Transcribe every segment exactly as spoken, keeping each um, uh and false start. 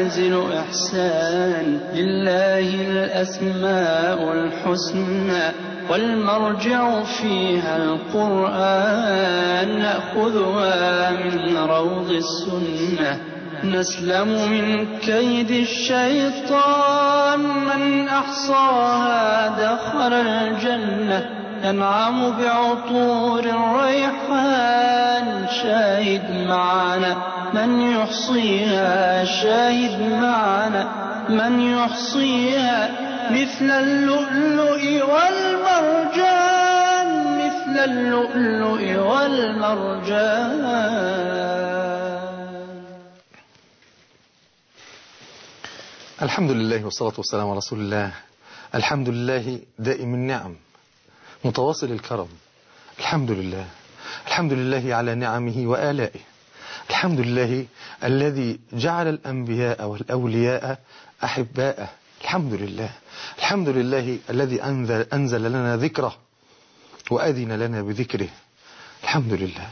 منازل إحسان. لله الأسماء الحسنى والمرجع فيها القرآن. نأخذها من روض السنة نسلم من كيد الشيطان. من أحصاها دخل الجنة ينعم بعطور الريحان. شاهد معنا من يحصيها، شاهد معنا من يحصيها، مثل اللؤلؤ والمرجان، مثل اللؤلؤ والمرجان. الحمد لله والصلاة والسلام على رسول الله. الحمد لله دائم النعم متواصل الكرم. الحمد لله، الحمد لله على نعمه وآلائه. الحمد لله الذي جعل الأنبياء والأولياء أحباءه. الحمد لله، الحمد لله الذي أنزل, أنزل لنا ذكره وأذن لنا بذكره. الحمد لله.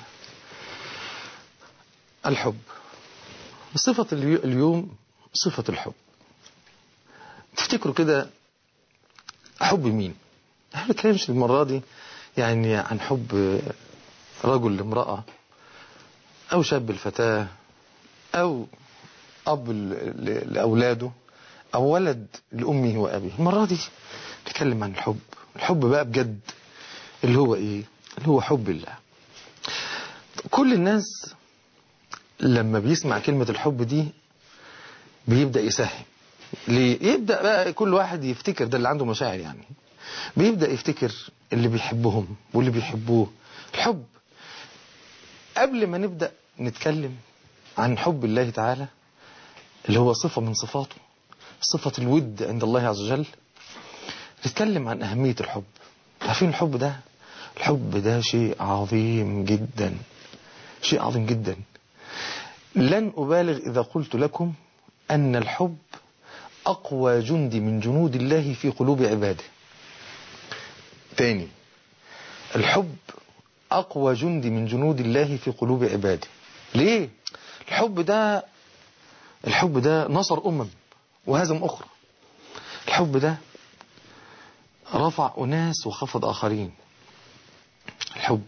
الحب، صفة اليوم صفة الحب. تفتكروا كده حب مين؟ احنا بنتكلمش المرة دي يعني عن حب رجل لامرأة أو شاب الفتاة أو أب لأولاده أو ولد لأمه وأبيه. المرة دي نتكلم عن الحب، الحب بقى بجد اللي هو إيه؟ اللي هو حب الله. كل الناس لما بيسمع كلمة الحب دي بيبدأ يساهم. ليه؟ يبدأ بقى كل واحد يفتكر، ده اللي عنده مشاعر يعني، بيبدأ يفتكر اللي بيحبهم واللي بيحبوه. الحب، قبل ما نبدأ نتكلم عن حب الله تعالى اللي هو صفة من صفاته، صفة الود عند الله عز وجل، نتكلم عن أهمية الحب. عارفين الحب ده؟ الحب ده شيء عظيم جدا، شيء عظيم جدا. لن أبالغ إذا قلت لكم أن الحب أقوى جند من جنود الله في قلوب عباده. تاني، الحب أقوى جند من جنود الله في قلوب عباده. ليه؟ الحب ده الحب ده نصر أمم وهزم أخرى. الحب ده رفع أناس وخفض آخرين. الحب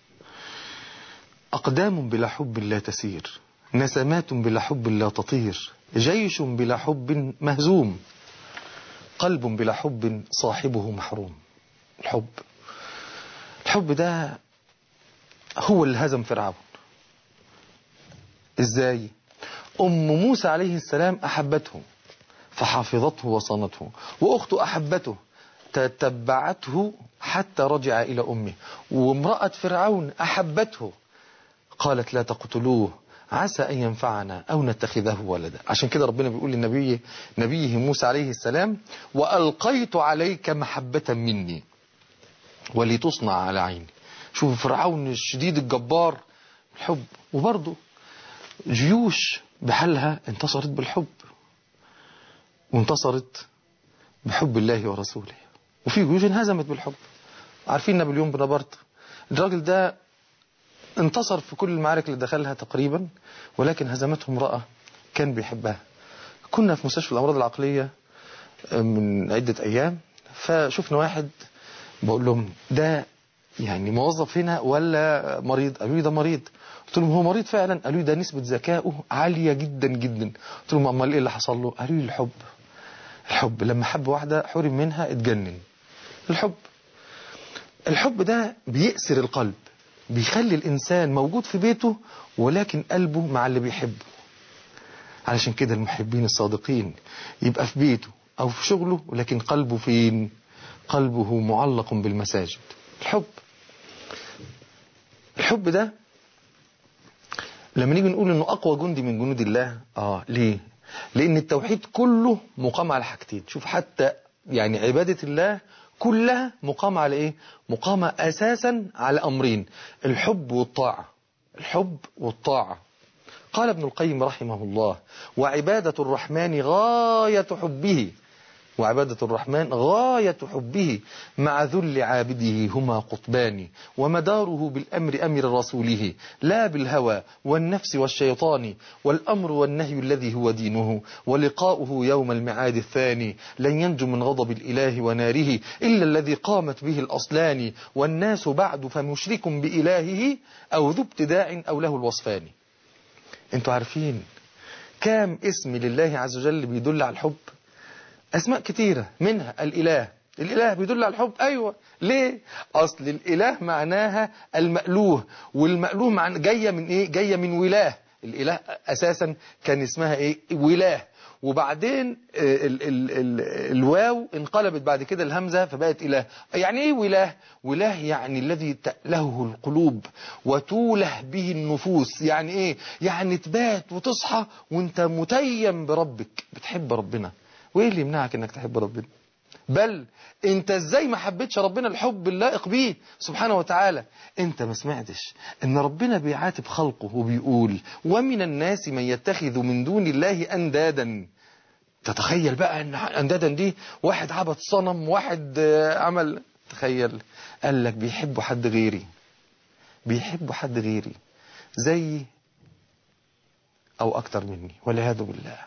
أقدام بلا حب لا تسير، نسمات بلا حب لا تطير، جيش بلا حب مهزوم، قلب بلا حب صاحبه محروم. الحب الحب ده هو اللي هزم فرعون. ازاي؟ أم موسى عليه السلام أحبته فحافظته وصانته، وأخته أحبته تتبعته حتى رجع إلى أمه، وامرأة فرعون أحبته قالت لا تقتلوه عسى أن ينفعنا أو نتخذه ولدا. عشان كده ربنا بيقول لنبيه نبيه موسى عليه السلام وألقيت عليك محبة مني ولتصنع على عيني. شوف فرعون الشديد الجبار، الحب. وبرضه جيوش بحالها انتصرت بالحب، وانتصرت بحب الله ورسوله، وفي جيوش انهزمت بالحب. عارفين نابليون بونابرت، الراجل ده انتصر في كل المعارك اللي دخلها تقريبا، ولكن هزمته امرأة كان بيحبها. كنا في مستشفى الأمراض العقلية من عدة أيام، فشفنا واحد بقول لهم ده يعني موظف هنا ولا مريض؟ قالوا لي ده مريض. قلت لهم هو مريض فعلا؟ قالوا لي ده نسبة ذكائه عالية جدا جدا. قلت لهم امال ايه اللي حصل له؟ قالوا لي الحب. الحب لما حب واحدة حرم منها اتجنن. الحب الحب ده بيأسر القلب، بيخلي الإنسان موجود في بيته ولكن قلبه مع اللي بيحبه. علشان كده المحبين الصادقين يبقى في بيته أو في شغله ولكن قلبه فين؟ قلبه معلق بالمساجد. الحب الحب ده لما نيجي نقول انه اقوى جندي من جنود الله، اه ليه؟ لان التوحيد كله مقام على حاجتين. شوف حتى يعني عبادة الله كلها مقامة على ايه؟ مقامة اساسا على امرين، الحب والطاعة. الحب والطاعة. قال ابن القيم رحمه الله وعبادة الرحمن غاية حبه وعبادة الرحمن غاية حبه مع ذل عابده هما قطبان، ومداره بالأمر أمر رسوله لا بالهوى والنفس والشيطان، والأمر والنهي الذي هو دينه، ولقاؤه يوم المعاد الثاني لن ينجو من غضب الإله وناره إلا الذي قامت به الأصلان، والناس بعد فمشرك بإلهه أو ذو ابتداع أو له الوصفان. انتوا عارفين كام اسم لله عز وجل بيدل على الحب؟ أسماء كتيرة، منها الإله. الإله بيدل على الحب، أيوة. ليه؟ أصل الإله معناها المألوه، والمألوه معنى جاية من إيه؟ جاية من ولاة. الإله أساسا كان اسمها إيه؟ ولاة. وبعدين ال ال ال الواو انقلبت بعد كده الهمزة فبقت إله. يعني إيه ولاة؟ ولاة يعني الذي تألهه القلوب وتوله به النفوس. يعني إيه؟ يعني تبات وتصحى وانت متيم بربك، بتحب ربنا. وايه اللي يمنعك انك تحب ربنا؟ بل انت ازاي ما حبيتش ربنا الحب اللائق بيه سبحانه وتعالى؟ انت ما سمعتش ان ربنا بيعاتب خلقه وبيقول ومن الناس من يتخذ من دون الله اندادا. تتخيل بقى ان اندادا دي واحد عبد صنم، واحد عمل، تخيل. قال لك بيحبوا حد غيري، بيحبوا حد غيري زي او اكتر مني والعياذ بالله.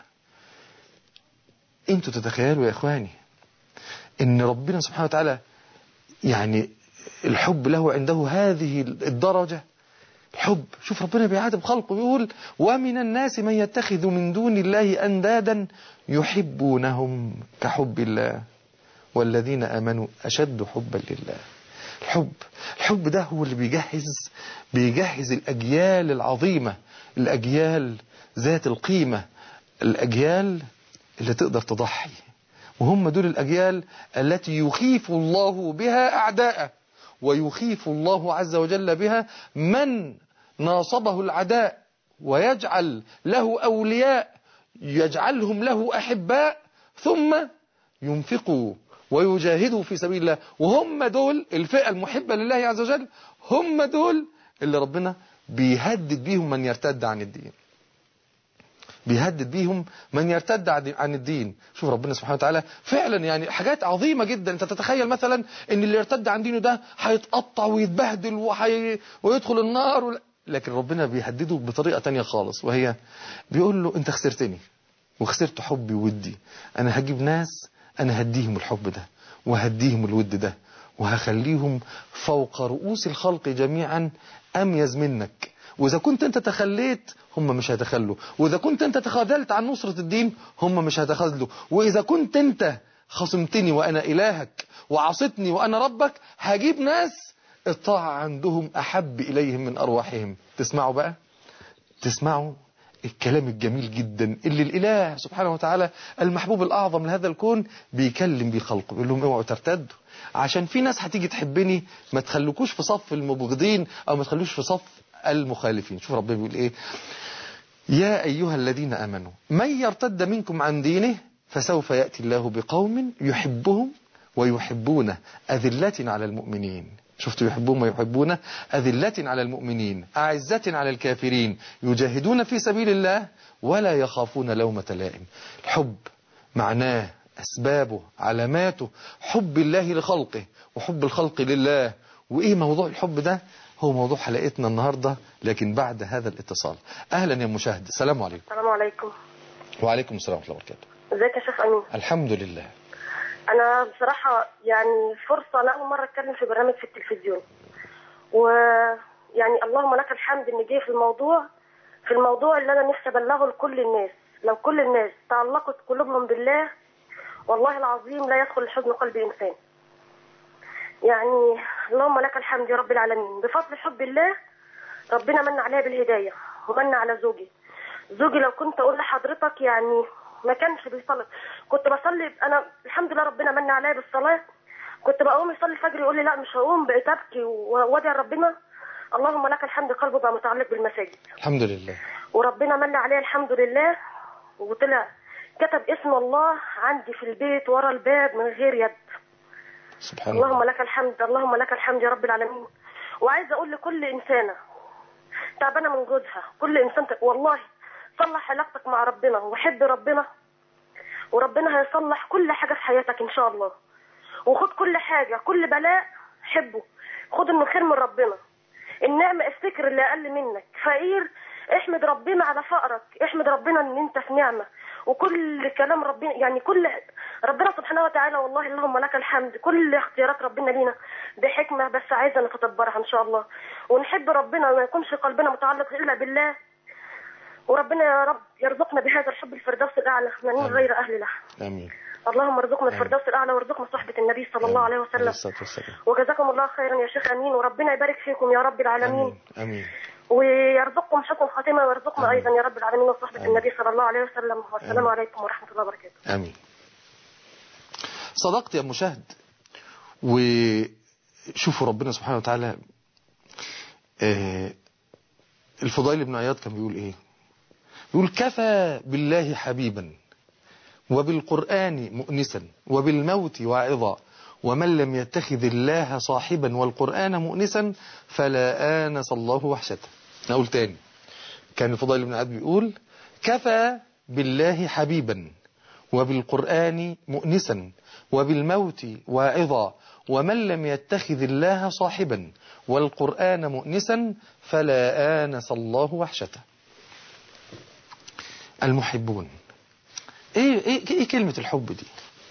انتوا تتخيلوا يا اخواني ان ربنا سبحانه وتعالى يعني الحب له عنده هذه الدرجة؟ الحب، شوف ربنا بيعاتب خلقه بيقول ومن الناس من يتخذ من دون الله أندادا يحبونهم كحب الله والذين آمنوا أشد حبا لله. الحب الحب ده هو اللي بيجهز بيجهز الأجيال العظيمة، الأجيال ذات القيمة، الأجيال اللي تقدر تضحي. وهم دول الأجيال التي يخيف الله بها أعداءه، ويخيف الله عز وجل بها من ناصبه العداء، ويجعل له أولياء يجعلهم له أحباء، ثم ينفقوا ويجاهدوا في سبيل الله. وهم دول الفئة المحبة لله عز وجل، هم دول اللي ربنا بيهدد بيهم من يرتد عن الدين، بيهدد بيهم من يرتد عن الدين. شوف ربنا سبحانه وتعالى فعلا يعني حاجات عظيمة جدا. انت تتخيل مثلا ان اللي يرتد عن دينه ده هيتقطع ويتبهدل وحي... ويدخل النار و... لكن ربنا بيهدده بطريقة تانية خالص، وهي بيقول له انت خسرتني وخسرت حبي وودي، انا هجيب ناس انا هديهم الحب ده وهديهم الود ده وهخليهم فوق رؤوس الخلق جميعا اميز منك. وإذا كنت أنت تخليت هم مش هيتخلوا، وإذا كنت أنت تخاذلت عن نصرة الدين هم مش هيتخاذلوا، وإذا كنت أنت خصمتني وأنا إلهك وعصتني وأنا ربك هجيب ناس الطاعة عندهم أحب إليهم من أرواحهم. تسمعوا بقى، تسمعوا الكلام الجميل جدا اللي الإله سبحانه وتعالى المحبوب الأعظم لهذا الكون بيكلم بيه خلقه، بيقول لهم اوعوا ترتدوا عشان في ناس هتيجي تحبني، ما تخلوكوش في صف المبغضين أو ما تخلوش في صف المخالفين. شوف ربنا بيقول ايه؟ يا ايها الذين امنوا من يرتد منكم عن دينه فسوف ياتي الله بقوم يحبهم ويحبونه اذلة على المؤمنين. شفتوا يحبون ويحبونه اذلة على المؤمنين اعزة على الكافرين يجاهدون في سبيل الله ولا يخافون لومة لائم. الحب معناه اسبابه علاماته حب الله لخلقه وحب الخلق لله. وايه موضوع الحب ده؟ هو موضوع حلقتنا النهاردة، لكن بعد هذا الاتصال. أهلا يا مشاهد، السلام عليكم. السلام عليكم. وعليكم السلام ورحمة الله وبركاته. ازيك يا شيخ أمين؟ الحمد لله. أنا بصراحة يعني فرصة أنا أول مرة أتكلم في برنامج في التلفزيون، ويعني اللهم لك الحمد إن جه في الموضوع في الموضوع اللي أنا نفسي أبلغه لكل الناس. لو كل الناس تعلقت قلوبهم بالله والله العظيم لا يدخل الحزن قلب إنسان. يعني اللهم لك الحمد يا رب العالمين، بفضل حب الله ربنا من عليا بالهداية ومن على زوجي. زوجي لو كنت أقول لحضرتك يعني ما كانش بيصلي، كنت بصلي أنا الحمد لله ربنا من عليا بالصلاة. كنت بقوم يصلي الفجر يقول لي لا مش هقوم، بقيت أبكي وادعي ربنا. اللهم لك الحمد قلبه بقى متعلق بالمساجد الحمد لله، وربنا من عليه الحمد لله، وطلع كتب اسم الله عندي في البيت ورا الباب من غير يد. سبحان الله. اللهم لك الحمد اللهم لك الحمد يا رب العالمين. وعايزه اقول لكل انسانه تعبانه من جوزها، كل انسان ت... والله صلح علاقتك مع ربنا وحب ربنا وربنا هيصلح كل حاجة في حياتك إن شاء الله. وخد كل حاجة، كل بلاء حبه، خد إنه خير من ربنا. النعمة افتكر اللي أقل منك، فقير احمد ربنا على فقرك، احمد ربنا إن أنت في نعمة. وكل كلام ربنا يعني كل ربنا سبحانه وتعالى، والله اللهم لك الحمد، كل اختيارات ربنا لينا بحكمة، بس عايزة نتدبرها إن شاء الله ونحب ربنا وما يكونش قلبنا متعلق إلا بالله. وربنا يا رب يرزقنا بهذا الحب الفردوس الأعلى من غير أهل له. آمين. اللهم ارزقنا الفردوس الأعلى وارزقنا صحبة النبي صلى الله عليه وسلم. وجزاكم الله خيرا يا شيخ أمين، وربنا يبارك فيكم يا رب العالمين. آمين. آمين. ويرزقكم حسن خاتمة ويرزقنا أيضا يا رب العالمين وصحبة النبي صلى الله عليه وسلم. والسلام عليكم ورحمة الله وبركاته. آمين. صدقت يا مشاهد. وشوفوا ربنا سبحانه وتعالى، آه الفضيل بن عياض كان بيقول ايه؟ بيقول كفى بالله حبيبا وبالقرآن مؤنسا وبالموت واعظا ومن لم يتخذ الله صاحبا والقرآن مؤنسا فلا آنس الله وحشته. نقول تاني، كان الفضيل بن عياض بيقول كفى بالله حبيبا وبالقرآن مؤنسا وبالموت واعظا ومن لم يتخذ الله صاحبا والقرآن مؤنسا فلا آنس الله وحشته. المحبون، ايه, إيه, إيه كلمة الحب دي؟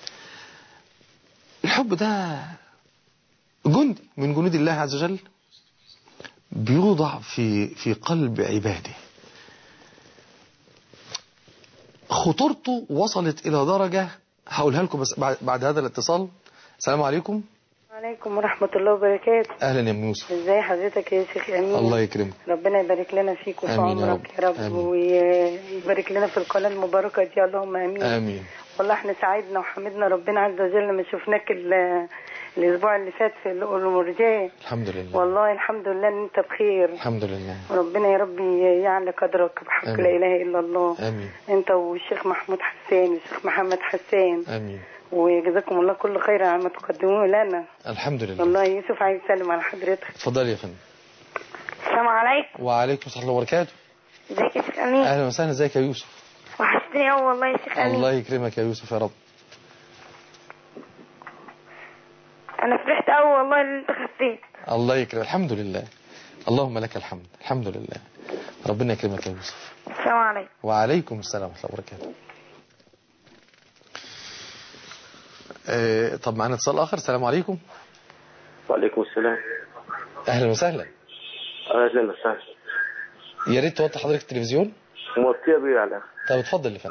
الحب ده جند من جنود الله عز وجل بيوضع في, في قلب عباده. خطورته وصلت إلى درجة هقولها لكم بس بعد, بعد هذا الاتصال. السلام عليكم. وعليكم ورحمة الله وبركاته. أهلا يا ام يوسف. ازاي حضرتك يا شيخ أمين؟ الله يكرمك. ربنا يبارك لنا فيك وفي عمرك يا رب, رب ويبارك لنا في القناة المباركة دي، اللهم أمين. آمين. والله احنا سعيدنا وحمدنا ربنا عز وجل ما شفناك الأسبوع اللي فات في المرجاة. الحمد لله. والله الحمد لله ان انت بخير. الحمد لله. وربنا يا رب يعلى قدرك بحق لا إله إلا الله. آمين. انت والشيخ محمود حسان والشيخ محمد حسان. آمين. وجزاكم الله كل خير على ما تقدموه لنا. الحمد لله. والله يوسف عايز يسلم على حضرتك. اتفضلي يا فندم. السلام عليكم. وعليكم السلام وبركاته. ازيك يا شيخ امين؟ اهلا وسهلا. ازيك يا يوسف؟ وحشتني قوي والله يا شيخ امين. الله يكرمك يا يوسف يا رب. انا فرحت قوي والله ان انت خفيت. الله يكرمك. الحمد لله. اللهم لك الحمد. الحمد لله. ربنا يكرمك يا يوسف. السلام عليكم. وعليكم السلام ورحمه الله وبركاته. آه طب معنا اتصال اخر. السلام عليكم. وعليكم السلام. اهلا وسهلا. اهلا وسهلا. يا ريت توطي حضرتك التلفزيون. موطيه بيه على. طب اتفضل يا فندم.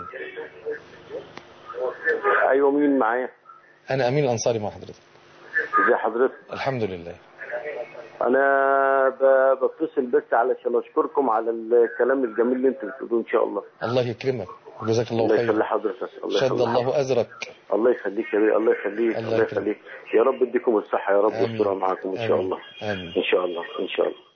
ايوه مين معايا؟ انا امين الانصاري مع حضرتك. ازي حضرتك؟ الحمد لله. انا بتصل بس علشان اشكركم على الكلام الجميل اللي انتوا بتقولوه ان شاء الله. الله يكرمك وجزاك الله خير. الله يخلي حضرتك. الله شد الله ازرك. الله يخليك يا بيه. الله يخليك. الله يخليك. يا رب يديكم الصحه يا رب ويسترها معاكم ان شاء الله. امين. ان شاء الله ان شاء الله.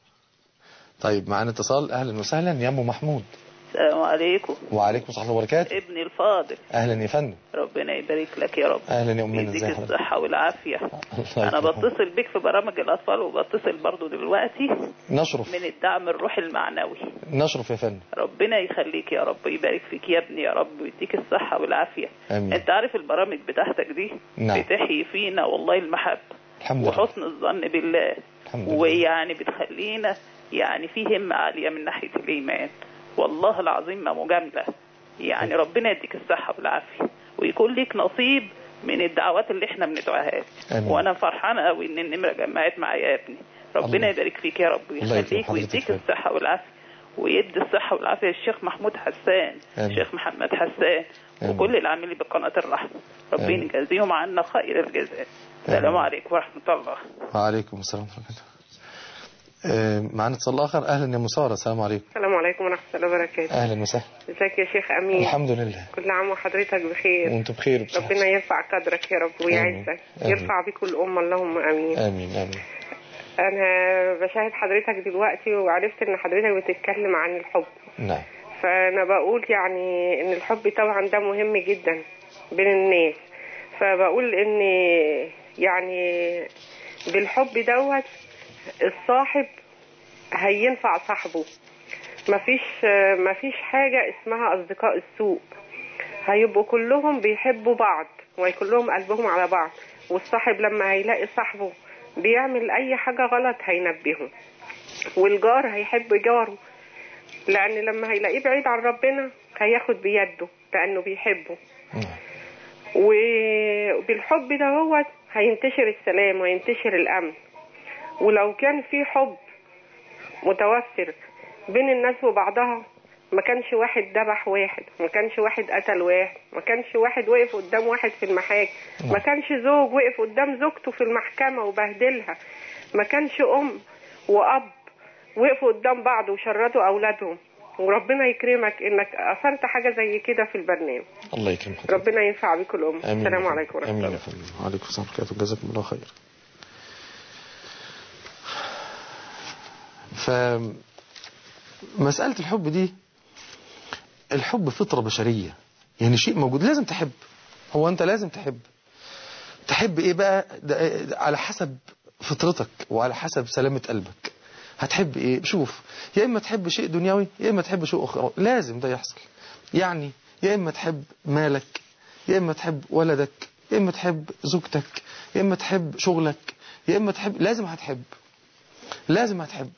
طيب معانا اتصال. اهلا وسهلا يا ام محمود. السلام عليكم. وعليكم السلام وبركاته. ابني الفاضل. اهلا يا فندم. ربنا يبارك لك يا رب. اهلا يا امنا. ازي حضرتك؟ الصحه والعافيه. انا بتصل بك في برامج الاطفال وبتصل برضو دلوقتي نشرف من الدعم الروحي المعنوي. نشرف يا فندم. ربنا يخليك يا رب ويبارك فيك يا ابني يا رب ويديك الصحه والعافيه. امين. انت عارف البرامج بتاعتك دي نعم. بتحيي فينا والله المحبه الحمد لله وحسن الظن بالله. الحمد لله. ويعني بتخلينا يعني في همه عاليه من ناحيه الايمان. والله العظيم ما مجاملة. يعني ربنا يديك الصحة والعافية ويكون ليك نصيب من الدعوات اللي احنا بندعوها. وانا فرحانة قوي ان النمرة جمعت معايا يا ابني. ربنا يبارك فيك يا رب ويخليك ويديك الصحة والعافية ويدي الصحة والعافية الشيخ محمود حسان الشيخ محمد حسان وكل العاملين بقناة الرحمة. ربنا يجازيهم عنا خير الجزاء. السلام عليكم ورحمة الله. وعليكم السلام ورحمة الله. معنا اتصال اخر. اهلا يا مسارة. السلام عليكم. السلام عليكم ورحمه الله وبركاته. اهلا وسهلا. ازيك يا شيخ امين؟ الحمد لله. كل عام وحضرتك بخير. وانت بخير بصحة. ربنا يرفع قدرك يا رب ويعزك. يرفع بك الامه اللهم امين. امين امين. انا بشاهد حضرتك دلوقتي وعرفت ان حضرتك بتتكلم عن الحب. نعم. فانا بقول يعني ان الحب طبعا ده مهم جدا بين الناس. فبقول ان يعني بالحب دوت الصاحب هينفع صاحبه. مفيش مفيش حاجة اسمها أصدقاء السوء. هيبقوا كلهم بيحبوا بعض وكلهم قلبهم على بعض، والصاحب لما هيلاقي صاحبه بيعمل اي حاجة غلط هينبهه، والجار هيحب جاره لان لما هيلاقيه بعيد عن ربنا هياخد بيده لانه بيحبه. وبالحب ده هو هينتشر السلام وينتشر الامن. ولو كان في حب متوفر بين الناس وبعضها ما كانش واحد ذبح واحد، ما كانش واحد قتل واحد، ما كانش واحد وقف قدام واحد في المحاكم، ما كانش زوج وقف قدام زوجته في المحكمة وبهدلها، ما كانش أم وأب وقفوا قدام بعض وشردوا أولادهم. وربنا يكرمك إنك أثرت حاجة زي كده في البرنامج. الله يكرمك. ربنا ينفع بك الأم. السلام عليكم ورحمة الله. آمين. وعليكم السلام ورحمة الله. جزاكم الله خير. فمسألة الحب دي، الحب فطرة بشرية، يعني شيء موجود، لازم تحب. هو أنت لازم تحب. تحب إيه بقى؟ على حسب فطرتك وعلى حسب سلامة قلبك. هتحب إيه؟ شوف، يا إما تحب شيء دنيوي يا إما تحب شيء أخرى، لازم ده يحصل. يعني يا إما تحب مالك، يا إما تحب ولدك، يا إما تحب زوجتك، يا إما تحب شغلك، يا إما تحب، لازم هتحب، لازم هتحب.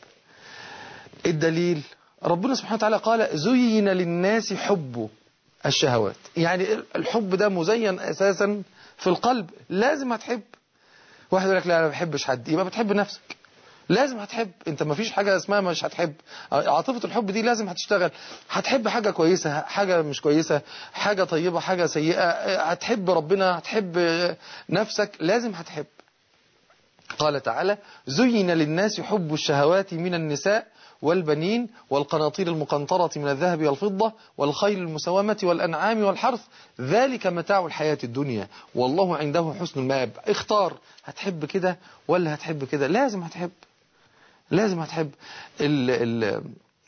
الدليل ربنا سبحانه وتعالى قال زين للناس حب الشهوات، يعني الحب ده مزين أساسا في القلب، لازم هتحب. واحد يقول لك لا أنا ما بحبش حد، يبقى بتحب نفسك. لازم هتحب، انت ما فيش حاجة اسمها مش هتحب. عاطفة الحب دي لازم هتشتغل، هتحب حاجة كويسة حاجة مش كويسة، حاجة طيبة حاجة سيئة، هتحب ربنا هتحب نفسك، لازم هتحب. قال تعالى زين للناس حب الشهوات من النساء والبنين والقناطير المقنطرة من الذهب والفضة والخيل المسومة والأنعام والحرث ذلك متاع الحياة الدنيا والله عنده حسن المآب. اختار، هتحب كده ولا هتحب كده؟ لازم هتحب، لازم هتحب. ال ال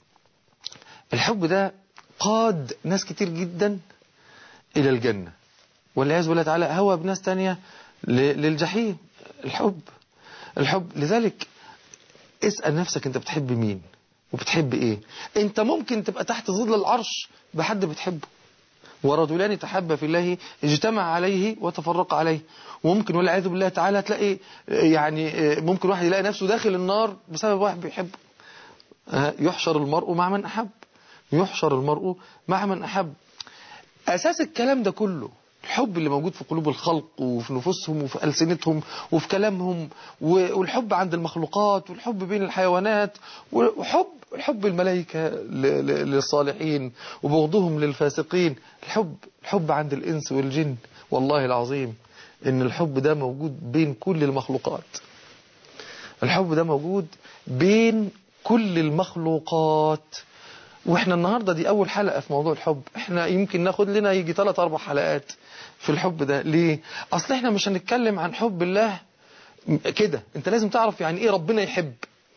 الحب ده قاد ناس كتير جدا إلى الجنة، والعياذ بالله تعالى هوى بناس تانية للجحيم. الحب الحب لذلك اسأل نفسك انت بتحب مين وبتحب ايه. انت ممكن تبقى تحت ظل العرش بحد بتحبه، ورجلان تحبا في الله اجتمع عليه وتفرق عليه. وممكن والعياذ بالله تعالى تلاقي يعني ممكن واحد يلاقي نفسه داخل النار بسبب واحد بيحبه. يحشر المرء مع من أحب، يحشر المرء مع من أحب. أساس الكلام ده كله الحب اللي موجود في قلوب الخلق وفي نفوسهم وفي ألسنتهم وفي كلامهم، والحب عند المخلوقات، والحب بين الحيوانات، وحب الحب الملائكة للصالحين وبغضهم للفاسقين. الحب الحب عند الإنس والجن. والله العظيم إن الحب ده موجود بين كل المخلوقات. الحب ده موجود بين كل المخلوقات. واحنا النهاردة دي اول حلقة في موضوع الحب، احنا يمكن ناخد لنا يجي ثلاث اربع حلقات في الحب ده. ليه؟ اصل احنا مش هنتكلم عن حب الله كده، انت لازم تعرف يعني ايه ربنا يحب.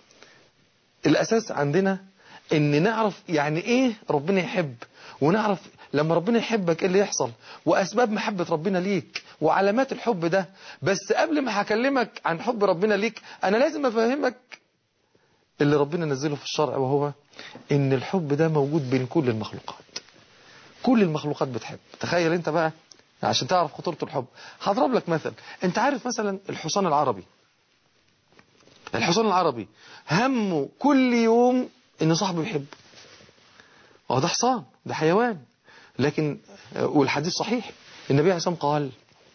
الاساس عندنا ان نعرف يعني ايه ربنا يحب، ونعرف لما ربنا يحبك ايه اللي يحصل، واسباب محبة ربنا ليك، وعلامات الحب ده. بس قبل ما هكلمك عن حب ربنا ليك انا لازم افهمك اللي ربنا نزله في الشرع، وهو ان الحب ده موجود بين كل المخلوقات. كل المخلوقات بتحب. تخيل انت بقى عشان تعرف خطورة الحب. هضرب لك مثل. انت عارف مثلا الحصان العربي، الحصان العربي همه كل يوم ان صاحبه يحب. اه ده حصان، ده حيوان، لكن والحديث صحيح النبي عليه الصلاة والسلام قال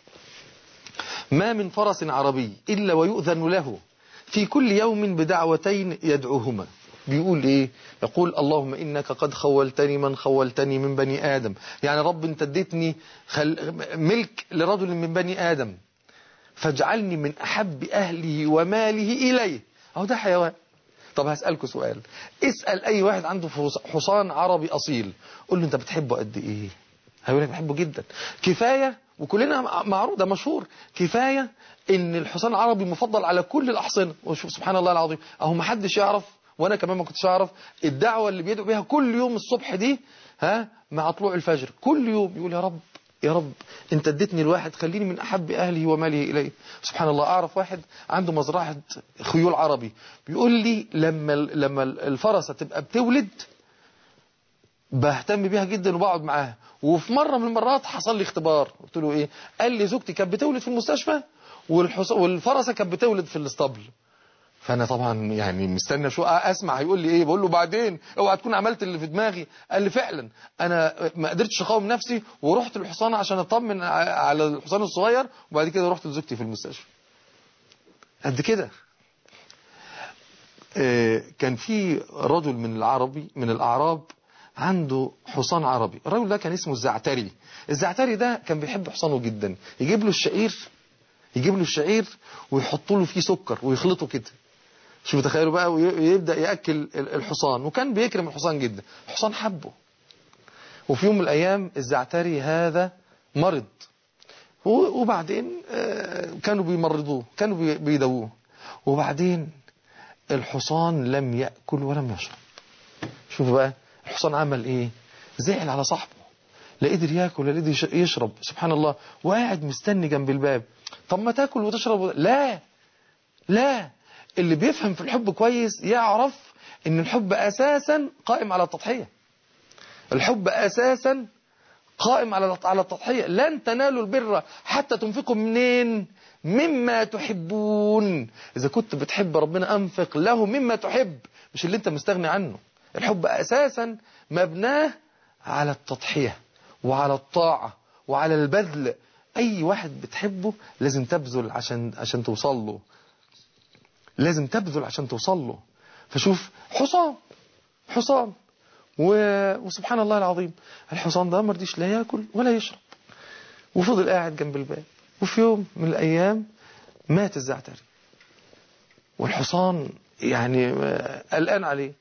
ما من فرس عربي إلا ويؤذن له في كل يوم بدعوتين يدعوهما. بيقول ايه؟ يقول اللهم انك قد خولتني من خولتني من بني ادم، يعني رب انت اديتني خل... ملك لرجل من بني ادم فاجعلني من احب اهله وماله اليه. اهو ده حيوان. طب هسألكوا سؤال، اسأل اي واحد عنده حصان عربي اصيل قول له انت بتحبه قد ايه؟ هيقول لك بحبه جدا. كفاية، وكلنا معروف ده مشهور، كفاية ان الحصان العربي مفضل على كل الاحصنة. وشوف سبحان الله العظيم، اهو ما حدش يعرف وانا كمان ما كنتش اعرف الدعوة اللي بيدعو بيها كل يوم الصبح دي، ها، مع طلوع الفجر كل يوم يقول يا رب يا رب انت اديتني الواحد خليني من احب اهلي وماله اليه. سبحان الله. اعرف واحد عنده مزرعة خيول عربي بيقول لي لما لما الفرسة تبقى بتولد بهتم بيها جدا وبقعد معاها. وفي مرة من المرات حصل لي اختبار، قلت له ايه؟ قال لي زوجتي كانت بتولد في المستشفى والفرسة كانت بتولد في الاسطبل. فانا طبعا يعني مستنى شو اسمع هيقول لي ايه. بقول له بعدين اوعى تكون عملت اللي في دماغي. قال لي فعلا انا ما قدرتش اقاوم نفسي ورحت للحصان عشان اطمن على الحصان الصغير، وبعد كده رحت لزوجتي في المستشفى. قد كده. كان في رجل من العربي من الاعراب عنده حصان عربي. الرجل ده كان اسمه الزعتري. الزعتري ده كان بيحب حصانه جدا. يجيب له الشعير يجيب له الشعير ويحط له فيه سكر ويخلطه كده. شوفوا تخيلوا بقى، ويبدأ يأكل الحصان. وكان بيكرم الحصان جدا. الحصان حبه. وفي يوم من الأيام الزعتري هذا مرض، وبعدين كانوا بيمرضوه، كانوا بيدووه. وبعدين الحصان لم يأكل ولم يشرب. شوفوا بقى الحصان عمل ايه؟ زعل على صاحبه، لا قدر ياكل ولا قدر يشرب. سبحان الله. وقاعد مستني جنب الباب. طب ما تاكل وتشرب. لا لا اللي بيفهم في الحب كويس يعرف ان الحب اساسا قائم على التضحية. الحب اساسا قائم على على التضحية. لن تنالوا البر حتى تنفقوا منين؟ مما تحبون. اذا كنت بتحب ربنا انفق له مما تحب، مش اللي انت مستغني عنه. الحب اساسا مبناه على التضحية وعلى الطاعة وعلى البذل. اي واحد بتحبه لازم تبذل عشان عشان توصل له. لازم تبذل عشان توصل له. فشوف حصان حصان و... وسبحان الله العظيم، الحصان ده ما رضيش لا ياكل ولا يشرب، وفضل قاعد جنب الباب. وفي يوم من الايام مات الزعتري، والحصان يعني قلقان عليه.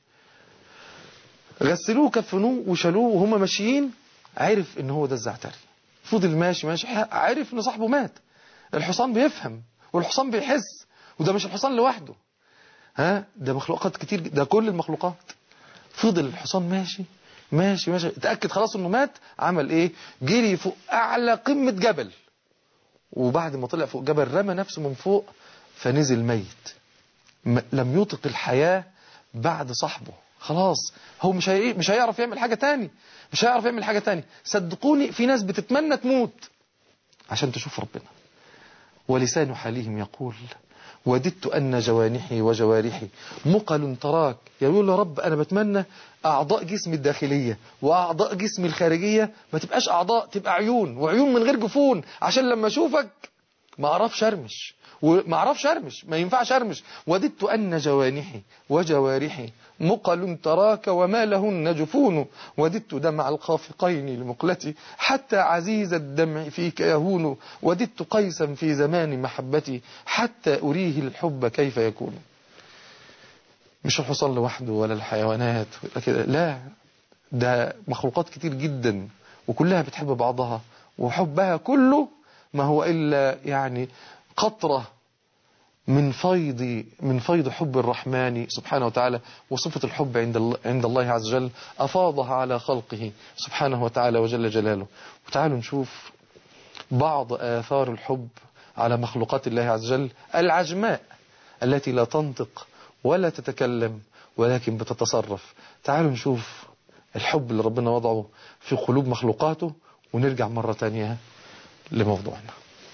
غسلوه كفنوه وشالوه وهم ماشيين، عرف ان هو ده الزعتري. فضل ماشي ماشي عرف ان صاحبه مات. الحصان بيفهم والحصان بيحس، وده مش الحصان لوحده، ها ده مخلوقات كتير، ده كل المخلوقات. فضل الحصان ماشي ماشي ماشي، اتأكد خلاص انه مات. عمل ايه؟ جري فوق اعلى قمة جبل، وبعد ما طلع فوق جبل رمى نفسه من فوق فنزل ميت. لم يطق الحياة بعد صاحبه. خلاص هو مش هي... مش هيعرف يعمل حاجة تاني، مش هيعرف يعمل حاجة تاني. صدقوني في ناس بتتمنى تموت عشان تشوف ربنا. ولسان حالهم يقول وددت أن جوانحي وجوارحي مقل تراك. يقول يا رب أنا بتمنى أعضاء جسمي الداخلية وأعضاء جسمي الخارجية ما تبقاش أعضاء، تبقى عيون، وعيون من غير جفون، عشان لما أشوفك ما أعرفش أرمش، وما أعرفش أرمش، ما ينفعش أرمش. وددت أن جوانحي وجوارحي مقل تراك وما لهن جفون. وددت دمع الخافقين لمقلتي حتى عزيز الدمع فيك يهون. وددت قيسا في زمان محبتي حتى أريه الحب كيف يكون. مش الحصان لوحده ولا الحيوانات ولا كده، لا، ده مخلوقات كتير جدا وكلها بتحب بعضها، وحبها كله ما هو إلا يعني قطرة من فيض من فيض حب الرحمن سبحانه وتعالى. وصفة الحب عند الله عند الله عز وجل أفاضها على خلقه سبحانه وتعالى وجل جلاله. وتعالوا نشوف بعض آثار الحب على مخلوقات الله عز وجل العجماء التي لا تنطق ولا تتكلم ولكن بتتصرف. تعالوا نشوف الحب اللي ربنا وضعه في قلوب مخلوقاته، ونرجع مرة تانية لموضوعنا.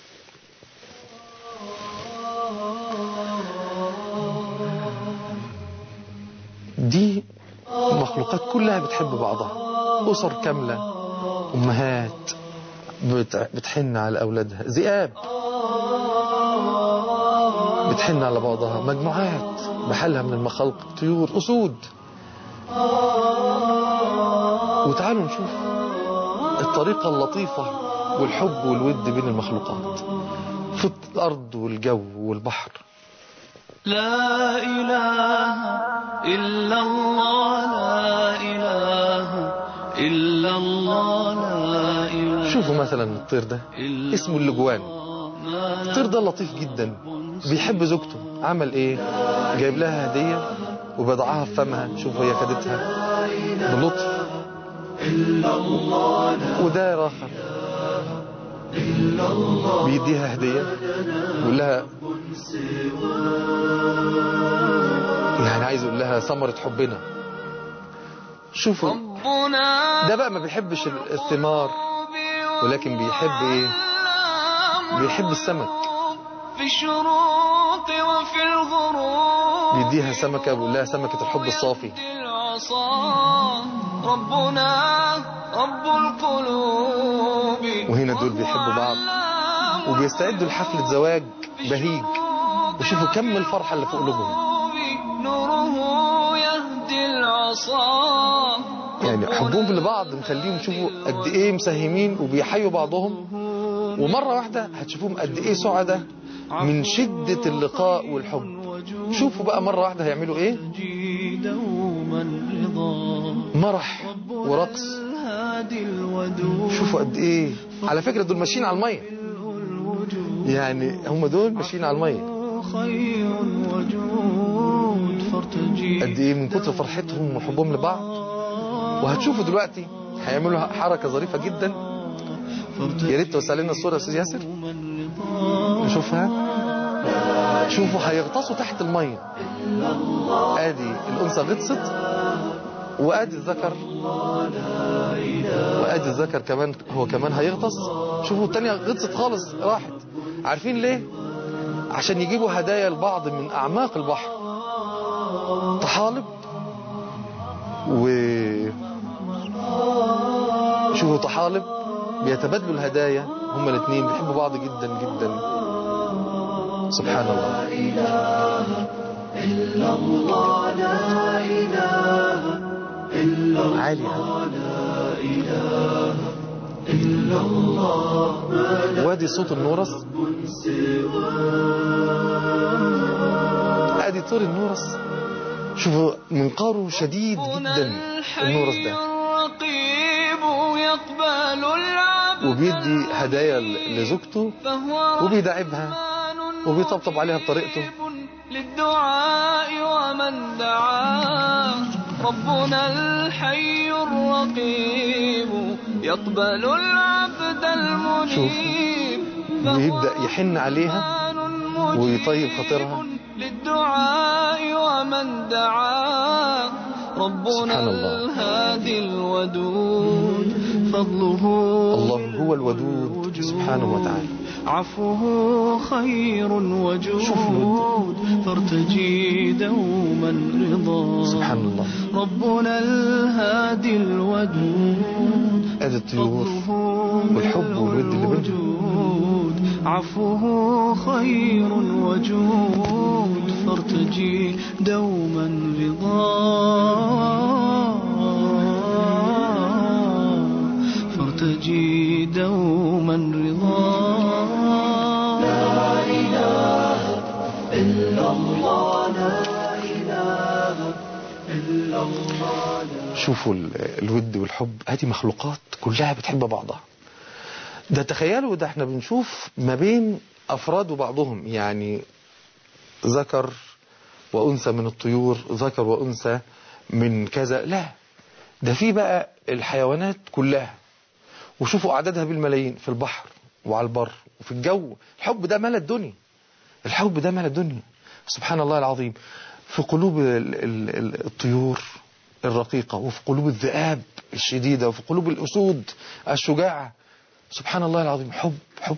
دي مخلوقات كلها بتحب بعضها، أسر كاملة، أمهات بتحن على أولادها، ذئاب بتحن على بعضها، مجموعات بحالها من المخلوق، طيور، أسود. وتعالوا نشوف الطريقة اللطيفة والحب والود بين المخلوقات في الأرض والجو والبحر. لا إله إلا الله، لا إله إلا الله، لا إله. شوفوا مثلا الطير ده اسمه اللجوان. الطير ده لطيف جدا، بيحب زوجته. عمل ايه؟ جايب لها هدية وبضعها في فمها. شوفوا هي خدتها بلطف. وده راخر بيديها هدية يقول لها، يعني عايز يقول لها ثمرة حبنا. شوفوا ربنا ده بقى ما بيحبش الثمار، ولكن بيحب ايه؟ بيحب السمك. في الشروق وفي الغروب بيديها سمكة ويقول لها سمكة الحب الصافي. ربنا رب القلوب. وهنا دول بيحبوا بعض وبيستعدوا لحفلة زواج بهيج، وشوفوا كم الفرحة اللي في قلوبهم. نوره يهدي العصا. يعني حبهم لبعض مخليهم يشوفوا قد ايه مساهمين وبيحيوا بعضهم، ومرة واحدة هتشوفوهم قد ايه سعداء من شدة اللقاء والحب. شوفوا بقى مرة واحدة هيعملوا ايه؟ مرح ورقص. شوفوا قد ايه. على فكرة دول ماشيين على المية، يعني هم دول ماشيين على المية. قد ايه من كتر فرحتهم وحبهم لبعض. وهتشوفوا دلوقتي هيعملوا حركة ظريفة جدا. يا ريت توسع لنا الصورة يا استاذ ياسر نشوفها. شوفوا هيغطسوا تحت المية. ادي الانثى غطست، وادي الذكر، وادي الذكر كمان هو كمان هيغطس. شوفوا الثانيه غطست خالص راحت. عارفين ليه؟ عشان يجيبوا هدايا لبعض من اعماق البحر. طحالب و شوفوا طحالب بيتبادلوا الهدايا. هما الاثنين بيحبوا بعض جدا جدا. سبحان الله. لا إله إلا الله، لا إله إلا الله، عالي لا إله إلا الله. وادي صوت النورس. ادي طور النورس. شوفوا منقاره شديد جدا النورس ده، وبيدي هدايا لزوجته وبيداعبها وبيطبطب عليها بطريقته. للدعاء ومن دعاه ربنا الحي الرقيب يقبل العبد المنيب. ويبدأ يحن عليها ويطيب خاطرها. للدعاء ومن دعاه ربنا الهادي الودود فضله. الله هو الودود سبحانه وتعالى. عفوه خير وجود فارتجي دوما رضا. سبحان الله. ربنا الهادي الودود. ادي الطيور والحب والود اللي بينهم. عفوه خير وجود فارتجي دوما رضا. فارتجي دوما رضا. لا إله إلا الله، لا إله إلا الله. شوفوا الود والحب. هذه مخلوقات كلها بتحب بعضها. ده تخيلوا ده احنا بنشوف ما بين أفراد وبعضهم، يعني ذكر وأنثى من الطيور، ذكر وأنثى من كذا. لا ده في بقى الحيوانات كلها، وشوفوا أعدادها بالملايين في البحر وعلى البر وفي الجو. الحب ده ملا الدنيا. الحب ده ملا الدنيا سبحان الله العظيم. في قلوب الطيور الرقيقة، وفي قلوب الذئاب الشديدة، وفي قلوب الأسود الشجاعة. سبحان الله العظيم. حب حب.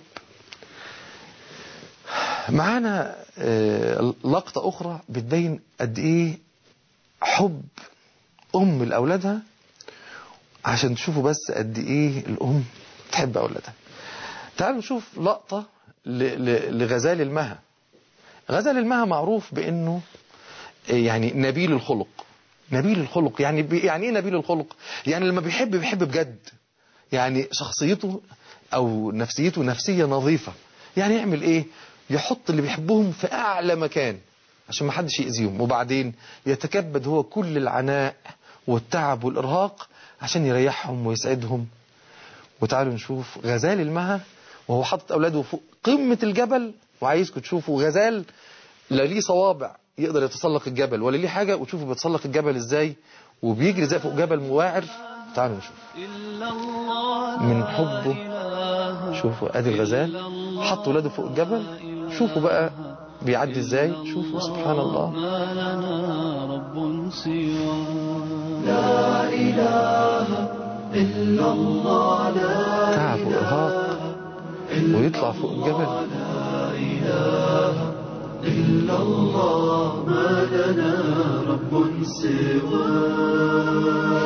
معانا لقطة أخرى بتبين قد إيه حب أم لأولادها، عشان تشوفوا بس قد إيه الأم تحب أولادها. تعالوا نشوف لقطة لغزال المها. غزال المها معروف بأنه يعني نبيل الخلق. نبيل الخلق يعني يعني إيه نبيل الخلق؟ يعني لما بيحب بيحب بجد، يعني شخصيته أو نفسيته نفسية نظيفة. يعني يعمل إيه؟ يحط اللي بيحبهم في أعلى مكان عشان ما حدش يأذيهم، وبعدين يتكبد هو كل العناء والتعب والإرهاق عشان يريحهم ويسعدهم. وتعالوا نشوف غزال المها وهو حاطط أولاده فوق قمة الجبل، وعايزكم تشوفوا غزال لا ليه صوابع يقدر يتسلق الجبل ولا ليه حاجة، وتشوفوا بيتسلق الجبل إزاي وبيجري زي فوق جبل مواعر. تعالوا نشوف من حبه. شوفوا ادي الغزال حط ولاده فوق الجبل. شوفوا بقى بيعدي ازاي. شوفوا سبحان الله. لا إله إلا الله لا تعب وإرهاق ويطلع فوق الجبل. لا إله إلا الله ما لنا رب سواه.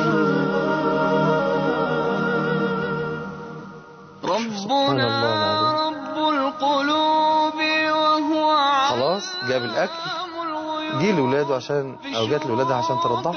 ربنا رب القلوب وهو خلاص جاب الأكل، جي لولاده عشان أو جات لولادها عشان ترضعه.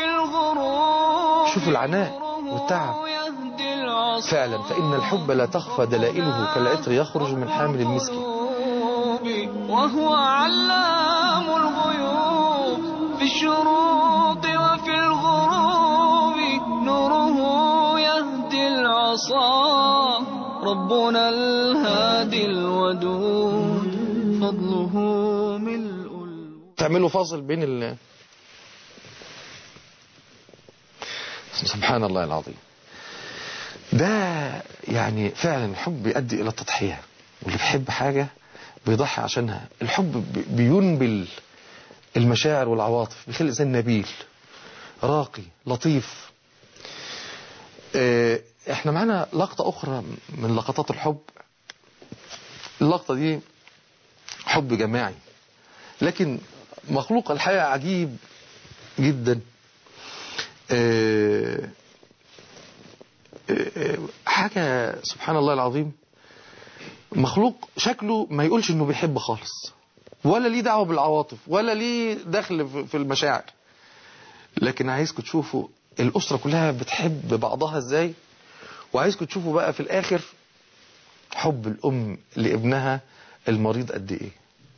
شوفوا العناء والتعب فعلا. فإن الحب لا تخفى دلائله كالعطر يخرج من حامل المسك. وهو علام الغيوب في الشروق وفي الغروب نوره يهدي العصا. ربنا الهادي الودود فضله ملء. تعملوا فاصل بين ال سبحان الله العظيم. ده يعني فعلا الحب بيؤدي إلى التضحية، واللي بيحب حاجة بيضحي عشانها. الحب بينبل المشاعر والعواطف، بيخلي الإنسان نبيل راقي لطيف. احنا معنا لقطة أخرى من لقطات الحب. اللقطة دي حب جماعي، لكن مخلوق الحياة عجيب جدا. اه اه حاجة سبحان الله العظيم. مخلوق شكله ما يقولش انه بيحب خالص، ولا ليه دعوة بالعواطف، ولا ليه دخل في المشاعر، لكن عايزكم تشوفوا الأسرة كلها بتحب بعضها ازاي. وعايزكم تشوفوا بقى في الآخر حب الأم لابنها المريض قد ايه.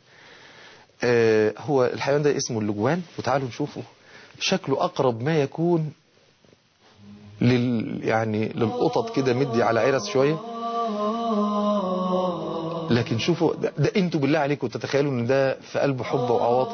آه هو الحيوان ده اسمه اللجوان، وتعالوا نشوفوا شكله أقرب ما يكون لل يعني للقطط كده، مدي على عرس شوية. لكن شوفوا ده, ده انتوا بالله عليكم تتخيلوا ان ده في قلبه حب وعواطف.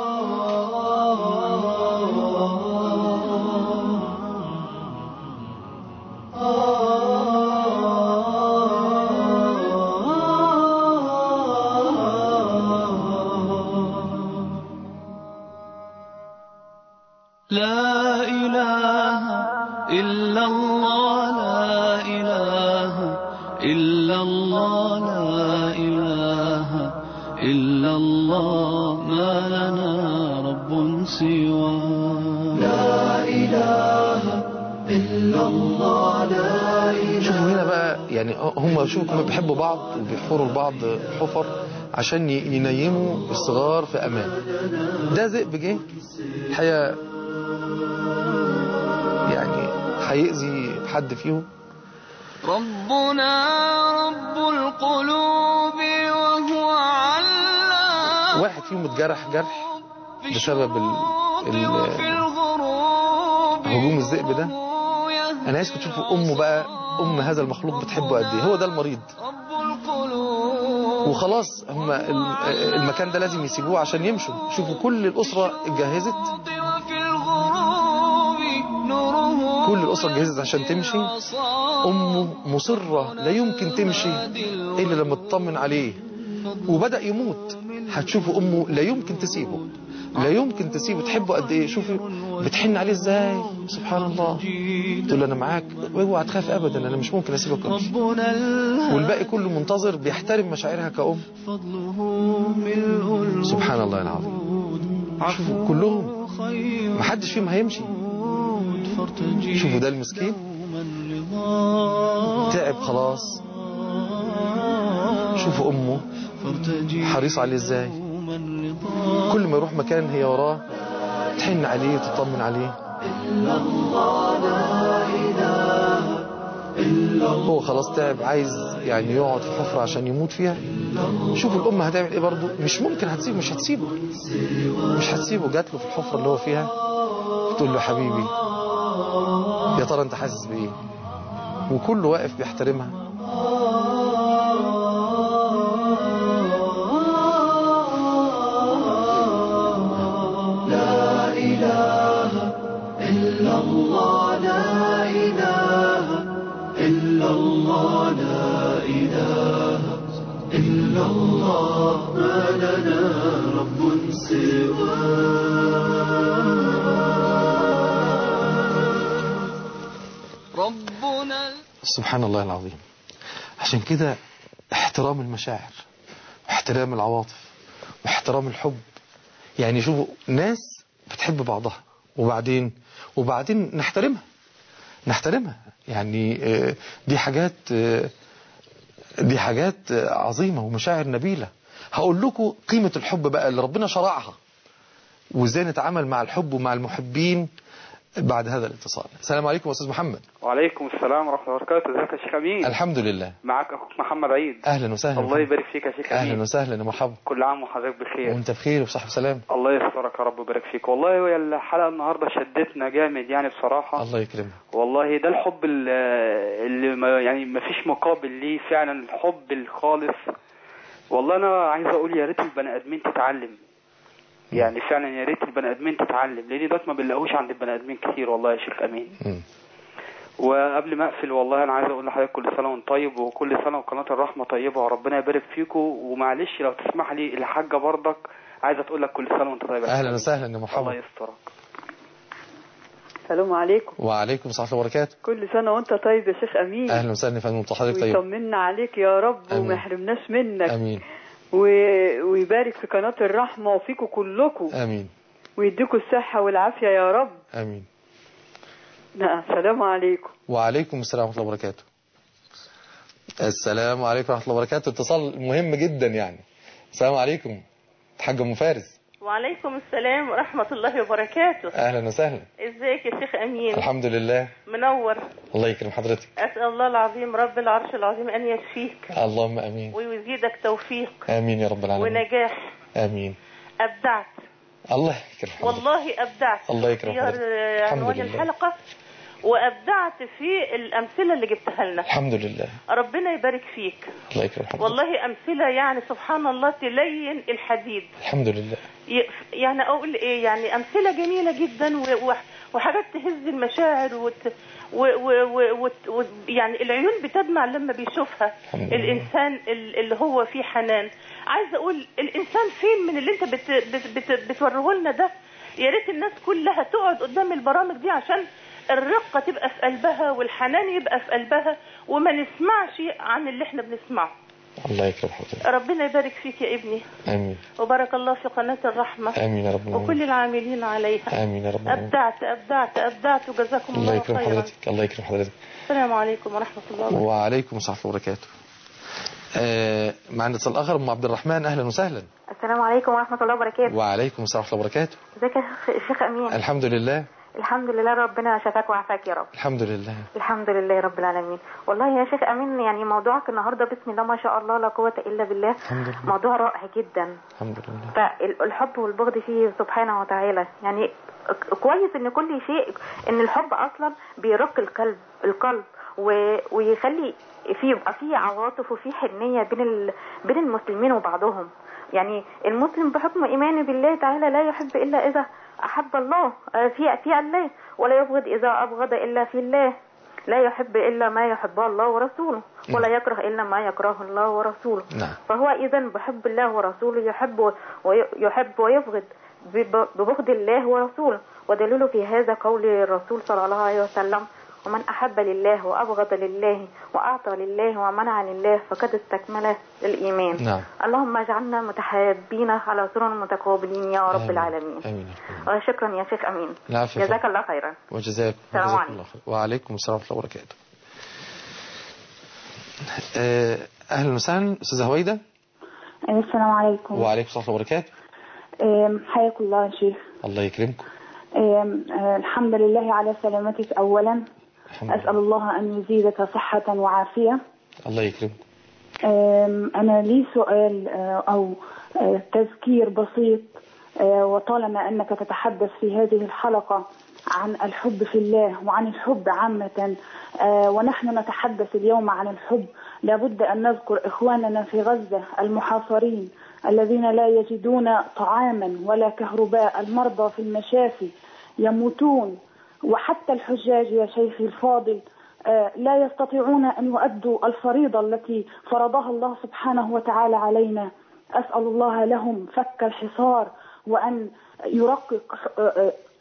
لا إله إلا الله لا إله إلا الله لا إله إلا الله ما لنا رب سواه. لا إله إلا الله لا إله. شوفوا هنا بقى يعني هم شوفوا كما بيحبوا بعض وبيحفروا لبعض حفر عشان ينيموا الصغار في أمان. ده ذئب جه الحقيقة يعني هيأذي حد فيهم. ربنا رب القلوب وهو علام. واحد فيهم اتجرح جرح بسبب ال... ال... هجوم الذئب ده. انا عايزكم تشوفوا امه بقى، ام هذا المخلوق بتحبه قد ايه. هو ده المريض وخلاص. هم المكان ده لازم يسيبوه عشان يمشوا. شوفوا كل الاسره اتجهزت، كل الأسرة جهزت عشان تمشي. أمه مصرة لا يمكن تمشي إلا لما تطمن عليه، وبدأ يموت. هتشوفوا أمه لا يمكن تسيبه، لا يمكن تسيبه. تحبه قد إيه. شوفوا بتحن عليه إزاي. سبحان الله. تقول أنا معاك واوعى تخاف أبدا، أنا مش ممكن أسيبك أمشي. والباقي كله منتظر بيحترم مشاعرها كأم. سبحان الله العظيم. شوفوا كلهم محدش فيهم هيمشي. شوفوا ده المسكين تعب خلاص. شوفوا أمه حريص عليه ازاي. كل ما يروح مكان هي وراه، تحن عليه وتطمن عليه. هو خلاص تعب، عايز يعني يقعد في حفرة عشان يموت فيها. شوفوا الأم هتعمل ايه برضو. مش ممكن هتسيبه، مش هتسيبه مش هتسيبه. جات له في الحفرة اللي هو فيها، تقول له حبيبي يا ترى انت حاسس بايه. وكله واقف بيحترمها. لا إله إلا الله لا إله إلا الله لا إله إلا الله ما لنا رب سواه. ربنا. سبحان الله العظيم. عشان كده احترام المشاعر واحترام العواطف واحترام الحب. يعني شوفوا ناس بتحب بعضها وبعدين وبعدين نحترمها نحترمها يعني دي حاجات دي حاجات عظيمة ومشاعر نبيلة. هقول لكم قيمة الحب بقى اللي ربنا شرعها وازاي نتعامل مع الحب ومع المحبين بعد هذا الاتصال. السلام عليكم أستاذ محمد. وعليكم السلام ورحمة الله وبركاته. ازيك يا شيخ أمين؟ الحمد لله. معك أخوك محمد عيد. أهلا وسهلا. الله يبارك فيك يا شيخ أمين. أهلا وسهلا يا مرحبا. كل عام وحضرتك بخير. وأنت بخير وبصحة وسلام. الله يسترك يا رب ويبارك فيك. والله هي الحلقة النهاردة شدتنا جامد يعني بصراحة. الله يكرمك. والله ده الحب اللي ما يعني ما فيش مقابل ليه فعلا، الحب الخالص. والله أنا عايز أقول يا ريت البني آدمين تتعلم، يعني فعلا يا ريت البني ادمين تتعلم، لان ده ما بنلاقوش عند البني ادمين كتير والله يا شيخ امين. م. وقبل ما اقفل والله انا عايز اقول لحضرتك كل سنه وانت طيب، وكل سنه وقناه الرحمه طيبه وربنا يبارك فيكم. ومعلش لو تسمح لي الحاجه برضك عايزه تقول لك كل سنه وانت طيب. اهلا وسهلا يا مرحبا. الله يسترك. السلام عليكم. وعليكم السلام ورحمه الله وبركاته. كل سنه وانت طيب يا شيخ امين. اهلا وسهلا يا فندم حضرتك طيب. ويطمنا عليك يا رب وما يحرمناش منك. امين. ويبارك في قناة الرحمة وفيكم كلكم. امين. ويديكم الصحة والعافية يا رب. امين. نعم. السلام عليكم. وعليكم السلام ورحمة الله وبركاته. السلام عليكم ورحمة الله وبركاته. اتصال مهم جدا يعني. السلام عليكم حاجة أم فارس. وعليكم السلام ورحمة الله وبركاته. أهلا وسهلا. ازيك يا شيخ أمين؟ الحمد لله. منور. الله يكرم حضرتك. أسأل الله العظيم رب العرش العظيم أن يشفيك. اللهم أمين. ويزيدك توفيق. آمين يا رب العالمين. ونجاح. آمين. أبدعت. الله يكرم حضرتك. والله أبدعت. الله يكرم حضرتك. عنوان الحلقة وأبدعت في الأمثلة اللي جبتها لنا. الحمد لله. ربنا يبارك فيك. الله يكرم حضرتك. والله أمثلة يعني سبحان الله تلين الحديد. الحمد لله. يعني أقول إيه يعني أمثلة جميلة جدا وحاجات تهز المشاعر وت و و و و يعني العيون بتدمع لما بيشوفها الإنسان اللي هو فيه حنان. عايز أقول الإنسان فين من اللي أنت بت بت بت بتوريه لنا ده؟ يا ريت الناس كلها تقعد قدام البرامج دي عشان الرقة تبقى في قلبها والحنان يبقى في قلبها وما نسمعش عن اللي احنا بنسمعه. الله يكرم حضرتك. ربنا يبارك فيك يا ابني. امين. وبارك الله في قناة الرحمة. امين يا رب. وكل العاملين عليها. امين يا رب. ابدعت ابدعت ابدعت وجزاكم الله خيرا. الله يكرم حضرتك. الله يكرم حضرتك. السلام عليكم ورحمة الله وبركاته. وعليكم السلام ورحمة الله وبركاته. آه معنا اتصال اخر ام عبد الرحمن. اهلا وسهلا. السلام عليكم ورحمة الله وبركاته. وعليكم السلام ورحمة الله وبركاته. ازيك يا شيخ امين؟ الحمد لله. الحمد لله ربنا شفاك وعافاك يا رب. الحمد لله. الحمد لله رب العالمين. والله يا شيخ امين يعني موضوعك النهارده بسم الله ما شاء الله لا قوه الا بالله. الحمد لله. موضوع رائع جدا. الحمد لله. فالحب والبغض فيه سبحانه وتعالى يعني كويس ان كل شيء ان الحب اصلا بيرق القلب القلب ويخلي في يبقى فيه عواطف وفي حنيه بين ال... بين المسلمين وبعضهم. يعني المسلم بحكم ايمانه بالله تعالى لا يحب الا اذا أحب الله في في الله ولا يبغض إذا أبغض إلا في الله. لا يحب إلا ما يحبه الله ورسوله ولا يكره إلا ما يكره الله ورسوله. نعم. فهو إذا بحب الله ورسوله يحب ويحب ويبغض ببغض الله ورسوله. ودليله في هذا قول الرسول صلى الله عليه وسلم ومن أحب لله وأبغض لله وأعطى لله ومنع لله فقد استكمل الإيمان. نعم. اللهم اجعلنا متحابين على سرر متقابلين يا رب آمين. العالمين. آمين. شكرا يا شيخ أمين. العافية. جزاك الله خيرا. وجزاك السلام عليكم. الله خير. وعليكم السلام ورحمة الله وبركاته. أهلا وسهلا أستاذة هويدة. السلام عليكم. وعليكم السلام ورحمة الله وبركاته. حياكم الله يا شيخ. الله يكرمكم. الحمد لله على سلامتك أولا. أسأل الله أن يزيدك صحة وعافية. الله يكرمك. أنا لي سؤال أو تذكير بسيط، وطالما أنك تتحدث في هذه الحلقة عن الحب في الله وعن الحب عامة، ونحن نتحدث اليوم عن الحب، لابد أن نذكر إخواننا في غزة المحاصرين الذين لا يجدون طعاما ولا كهرباء، المرضى في المشافي يموتون، وحتى الحجاج يا شيخي الفاضل لا يستطيعون أن يؤدوا الفريضة التي فرضها الله سبحانه وتعالى علينا. أسأل الله لهم فك الحصار وأن يرقق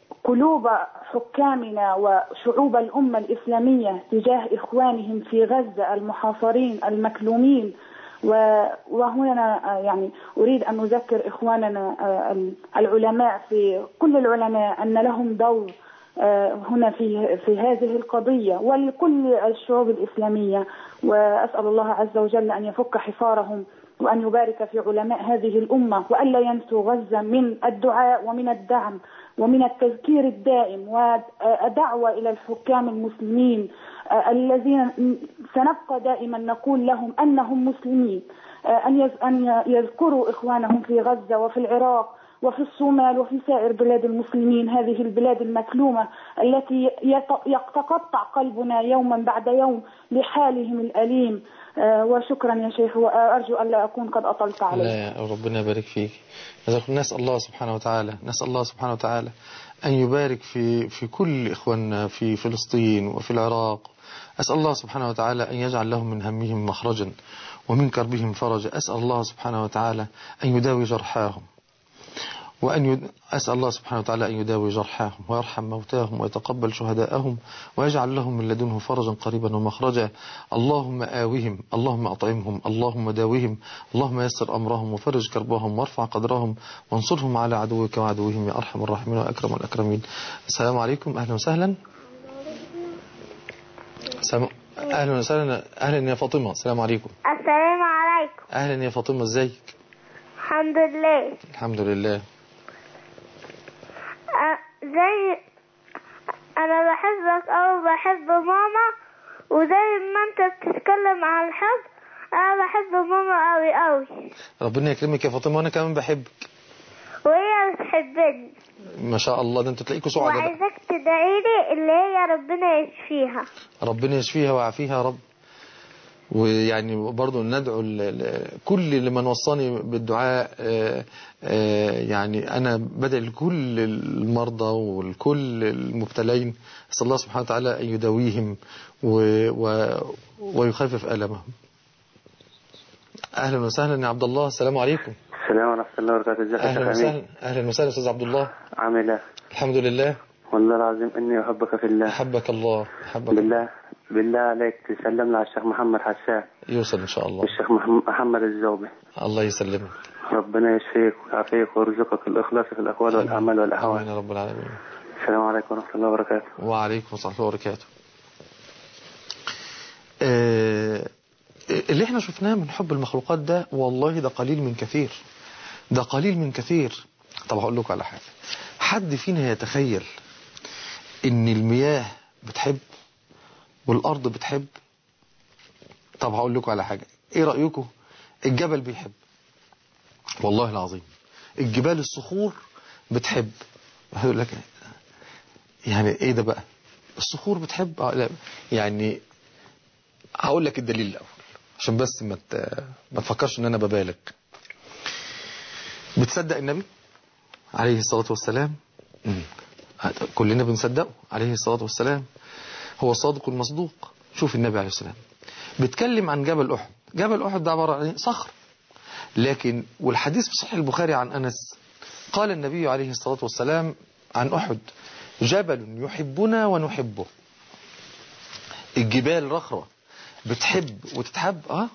قلوب حكامنا وشعوب الأمة الإسلامية تجاه إخوانهم في غزة المحاصرين المكلومين. وهنا يعني أريد أن نذكر إخواننا العلماء في كل العلماء أن لهم دور هنا في في هذه القضية ولكل الشعوب الإسلامية. وأسأل الله عز وجل أن يفك حصارهم وأن يبارك في علماء هذه الأمة وألا ينسوا غزة من الدعاء ومن الدعم ومن التذكير الدائم ودعوة إلى الحكام المسلمين الذين سنبقى دائما نقول لهم أنهم مسلمين أن يذكروا إخوانهم في غزة وفي العراق وفي الصومال وفي سائر بلاد المسلمين، هذه البلاد المكلومة التي يتقطع قلبنا يوما بعد يوم لحالهم الأليم. وشكرا يا شيخ، وأرجو أن لا أكون قد أطلت عليك. لا، ربنا يبارك فيك. نسأل الله سبحانه وتعالى نسأل الله سبحانه وتعالى أن يبارك في في كل إخواننا في فلسطين وفي العراق. أسأل الله سبحانه وتعالى أن يجعل لهم من همهم مخرجا ومن كربهم فرجا. أسأل الله سبحانه وتعالى أن يداوي جرحاهم وأن يد... أسأل الله سبحانه وتعالى أن يداوي جرحاهم ويرحم موتاهم ويتقبل شهداءهم ويجعل لهم من لدنه فرجا قريبا ومخرجا. اللهم آوهم، اللهم أطعمهم، اللهم داوهم، اللهم يسر أمرهم وفرج كربهم وارفع قدرهم وانصرهم على عدوك وعدوهم يا أرحم الراحمين وأكرم الأكرمين. السلام عليكم. أهلا وسهلا. سلام. أهلا وسهلا. أهلا يا فاطمة. السلام عليكم. السلام عليكم. أهلا يا فاطمة، ازيك؟ الحمد لله. الحمد لله. زي انا بحبك او بحب ماما، وزي ما انت بتتكلم عن الحب انا بحب ماما قوي قوي. ربنا يكرمك يا فاطمه، وانا كمان بحبك وهي بتحبني ما شاء الله. ده انتوا تلاقيكوا سعداء. وعايزك تدعيلي اللي هي ربنا يشفيها. ربنا يشفيها ويعافيها يا رب. ويعني برضو ندعو كل لمن وصاني بالدعاء. يعني أنا بدأ لكل المرضى والكل المبتلين، أسأل الله سبحانه وتعالى أن يداويهم ويخفف ألمهم. أهلا وسهلا يا عبد الله. السلام عليكم. السلام ورحمة الله وبركاته. ازيك يا أهلا وسهلا. أهلا وسهلا أستاذ عبد الله. عامل ايه؟ الحمد لله. والله العظيم إني أحبك في الله. أحبك الله. أحبك بالله بالله عليك تسلم على الشيخ محمد حسان. يوصل إن شاء الله. الشيخ محمد الزوبي. الله يسلمك. ربنا يشفيك ويعافيك ويرزقك الإخلاص في الأقوال والأعمال والأحوال. آمين يا رب العالمين. السلام عليكم ورحمة الله وبركاته. وعليكم ورحمة الله وبركاته. آه اللي احنا شفناه من حب المخلوقات ده والله ده قليل من كثير. ده قليل من كثير. طب هقول لكم على حاجة. حد فينا يتخيل ان المياه بتحب والارض بتحب؟ طب هقول لكم على حاجة. ايه رأيكم؟ الجبل بيحب والله العظيم. الجبال الصخور بتحب. هقول لك يعني ايه ده بقى؟ الصخور بتحب. لا يعني هقول لك الدليل الاول عشان بس ما ما تفكرش ان انا ببالغ. بتصدق النبي عليه الصلاة والسلام؟ مم. كلنا بنصدقه عليه الصلاة والسلام. هو الصادق المصدوق. شوف النبي عليه السلام بيتكلم عن جبل أحد. جبل أحد ده عبارة عن صخر، لكن والحديث في صحيح البخاري عن أنس قال النبي عليه الصلاة والسلام عن أحد: جبل يحبنا ونحبه. الجبال رخرة بتحب وتتحب. اه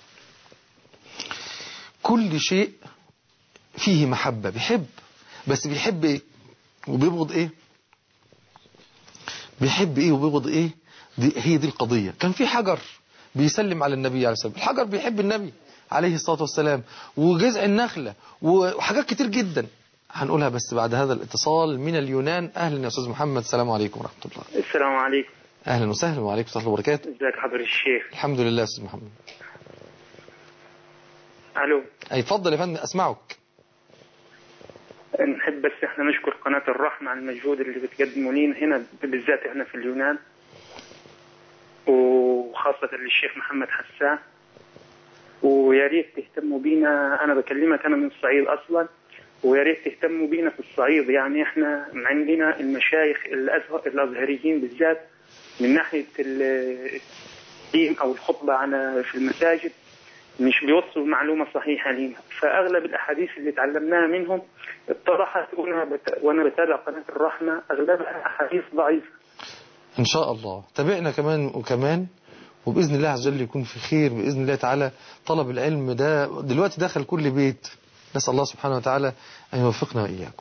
كل شيء فيه محبة بيحب، بس بيحب ايه وبيبغض ايه؟ بيحب ايه وبيبغض ايه؟ دي هي دي القضية. كان في حجر بيسلم على النبي عليه الصلاة والسلام، الحجر بيحب النبي عليه الصلاة والسلام، وجذع النخلة وحاجات كتير جدا هنقولها بس بعد هذا الاتصال من اليونان. اهلا يا استاذ محمد. السلام عليكم ورحمة الله. السلام عليكم. اهلا وسهلا. وعليكم السلام وبركاته. ازيك حضرتك الشيخ؟ الحمد لله يا استاذ محمد. الو. اي اتفضل يا فندم اسمعك. نحب بس احنا نشكر قناة الرحمة على المجهود اللي بتقدموا لنا هنا بالذات احنا في اليونان، وخاصة للشيخ محمد حسان. ويا ريت تهتموا بينا. انا بكلمك انا من الصعيد اصلا، ويا ريت تهتموا بينا في الصعيد. يعني احنا عندنا المشايخ الازهر الازهريين بالذات من ناحية الدين او الخطبة على في المساجد مش بيوصلوا معلومة صحيحة لينا. فأغلب الأحاديث اللي تعلمناها منهم اتضحت وأنا بت... وأنا بتابع قناة الرحمة أغلبها أحاديث ضعيفة. إن شاء الله تابعنا كمان وكمان، وبإذن الله عز وجل يكون في خير بإذن الله تعالى. طلب العلم ده دلوقتي دخل كل بيت، نسأل الله سبحانه وتعالى أن يوفقنا وإياكم.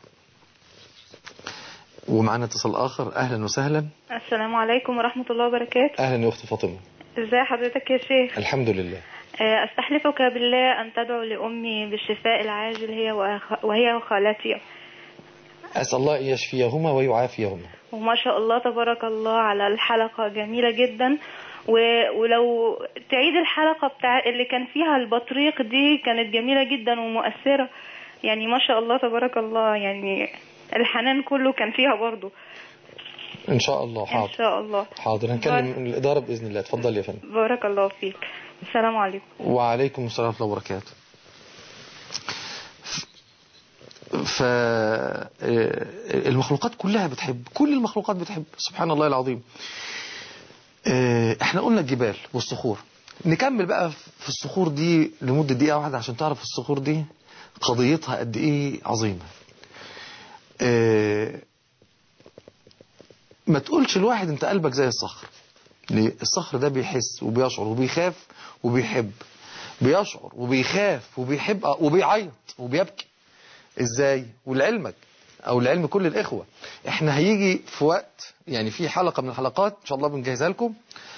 ومعنا اتصال آخر. أهلا وسهلا. السلام عليكم ورحمة الله وبركاته. أهلا يا أخت فاطمة. ازي حضرتك يا شيخ؟ الحمد لله. أستحلفك بالله أن تدعو لأمي بالشفاء العاجل هي وهي وخالتي. أسأل الله أن يشفيهما ويعافيهما. وما شاء الله تبارك الله على الحلقة جميلة جدا، ولو تعيد الحلقة بتاع اللي كان فيها البطريق دي كانت جميلة جدا ومؤثرة، يعني ما شاء الله تبارك الله، يعني الحنان كله كان فيها برضو. إن شاء الله. حاضر. إن شاء الله. حاضر هنكلم بار... الإدارة بإذن الله. تفضل يا فندم. بارك الله فيك. السلام عليكم. وعليكم السلام ورحمة الله وبركاته. فالمخلوقات كلها بتحب، كل المخلوقات بتحب، سبحان الله العظيم. احنا قلنا الجبال والصخور، نكمل بقى في الصخور دي لمدة دقيقة واحدة عشان تعرف الصخور دي قضيتها قد ايه عظيمة. اه ما تقولش الواحد انت قلبك زي الصخر. الصخر ده بيحس وبيشعر وبيخاف وبيحب، بيشعر وبيخاف وبيحب وبيعيط وبيبكي. ازاي؟ ولعلمك او لعلم كل الاخوة، احنا هيجي في وقت، يعني في حلقة من الحلقات ان شاء الله بنجهزها لكم،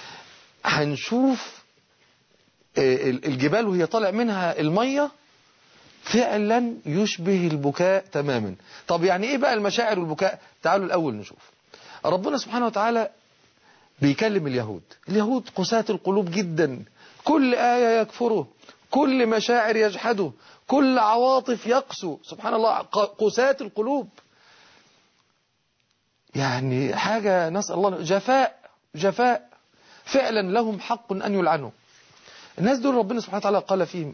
هنشوف الجبال وهي طالع منها المية فعلا يشبه البكاء تماما. طب يعني ايه بقى المشاعر والبكاء؟ تعالوا الاول نشوف. ربنا سبحانه وتعالى بيكلم اليهود. اليهود قساة القلوب جدا، كل آية يكفره، كل مشاعر يجحده، كل عواطف يقسو، سبحان الله، قساة القلوب. يعني حاجة نسأل الله، جفاء جفاء فعلا، لهم حق أن يلعنوا. الناس دول ربنا سبحانه وتعالى قال فيهم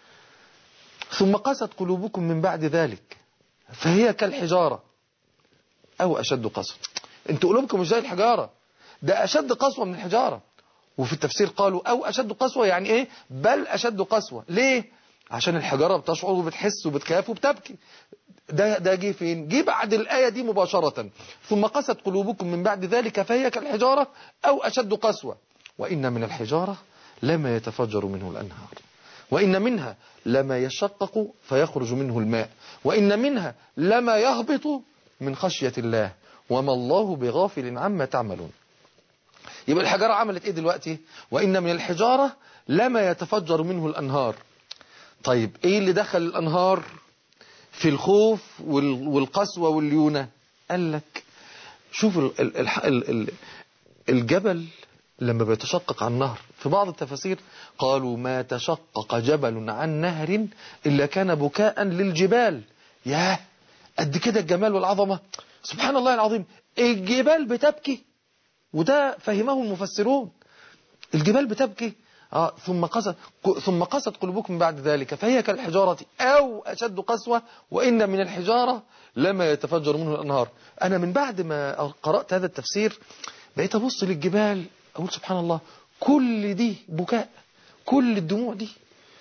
ثم قست قلوبكم من بعد ذلك فهي كالحجارة أو أشد قسوة. انتوا قلوبكم مش زي الحجارة، ده أشد قسوة من الحجارة. وفي التفسير قالوا أو أشد قسوة، يعني إيه؟ بل أشد قسوة. ليه؟ عشان الحجارة بتشعر وبتحس وبتخاف وبتبكي. ده ده جه فين؟ جه بعد الآية دي مباشرة. ثم قست قلوبكم من بعد ذلك فهي كالحجارة أو أشد قسوة وإن من الحجارة لما يتفجر منه الأنهار وإن منها لما يشقق فيخرج منه الماء وإن منها لما يهبط من خشية الله وما الله بغافل عما تعملون. يبقى الحجارة عملت ايه دلوقتي؟ وإن من الحجارة لما يتفجر منه الأنهار. طيب ايه اللي دخل الأنهار في الخوف والقسوة والليونة؟ قال لك شوف ال ال ال ال الجبل لما بيتشقق عن نهر، في بعض التفاسير قالوا ما تشقق جبل عن نهر إلا كان بكاء للجبال. ياه قد كده الجمال والعظمة، سبحان الله العظيم. الجبال بتبكي، وده فهمه المفسرون. الجبال بتبكي. آه ثم قست ثم قست قلوبكم بعد ذلك فهي كالحجارة أو أشد قسوة وإن من الحجارة لما يتفجر منه الأنهار. أنا من بعد ما قرأت هذا التفسير بقيت أبص للجبال أقول سبحان الله، كل دي بكاء، كل الدموع دي.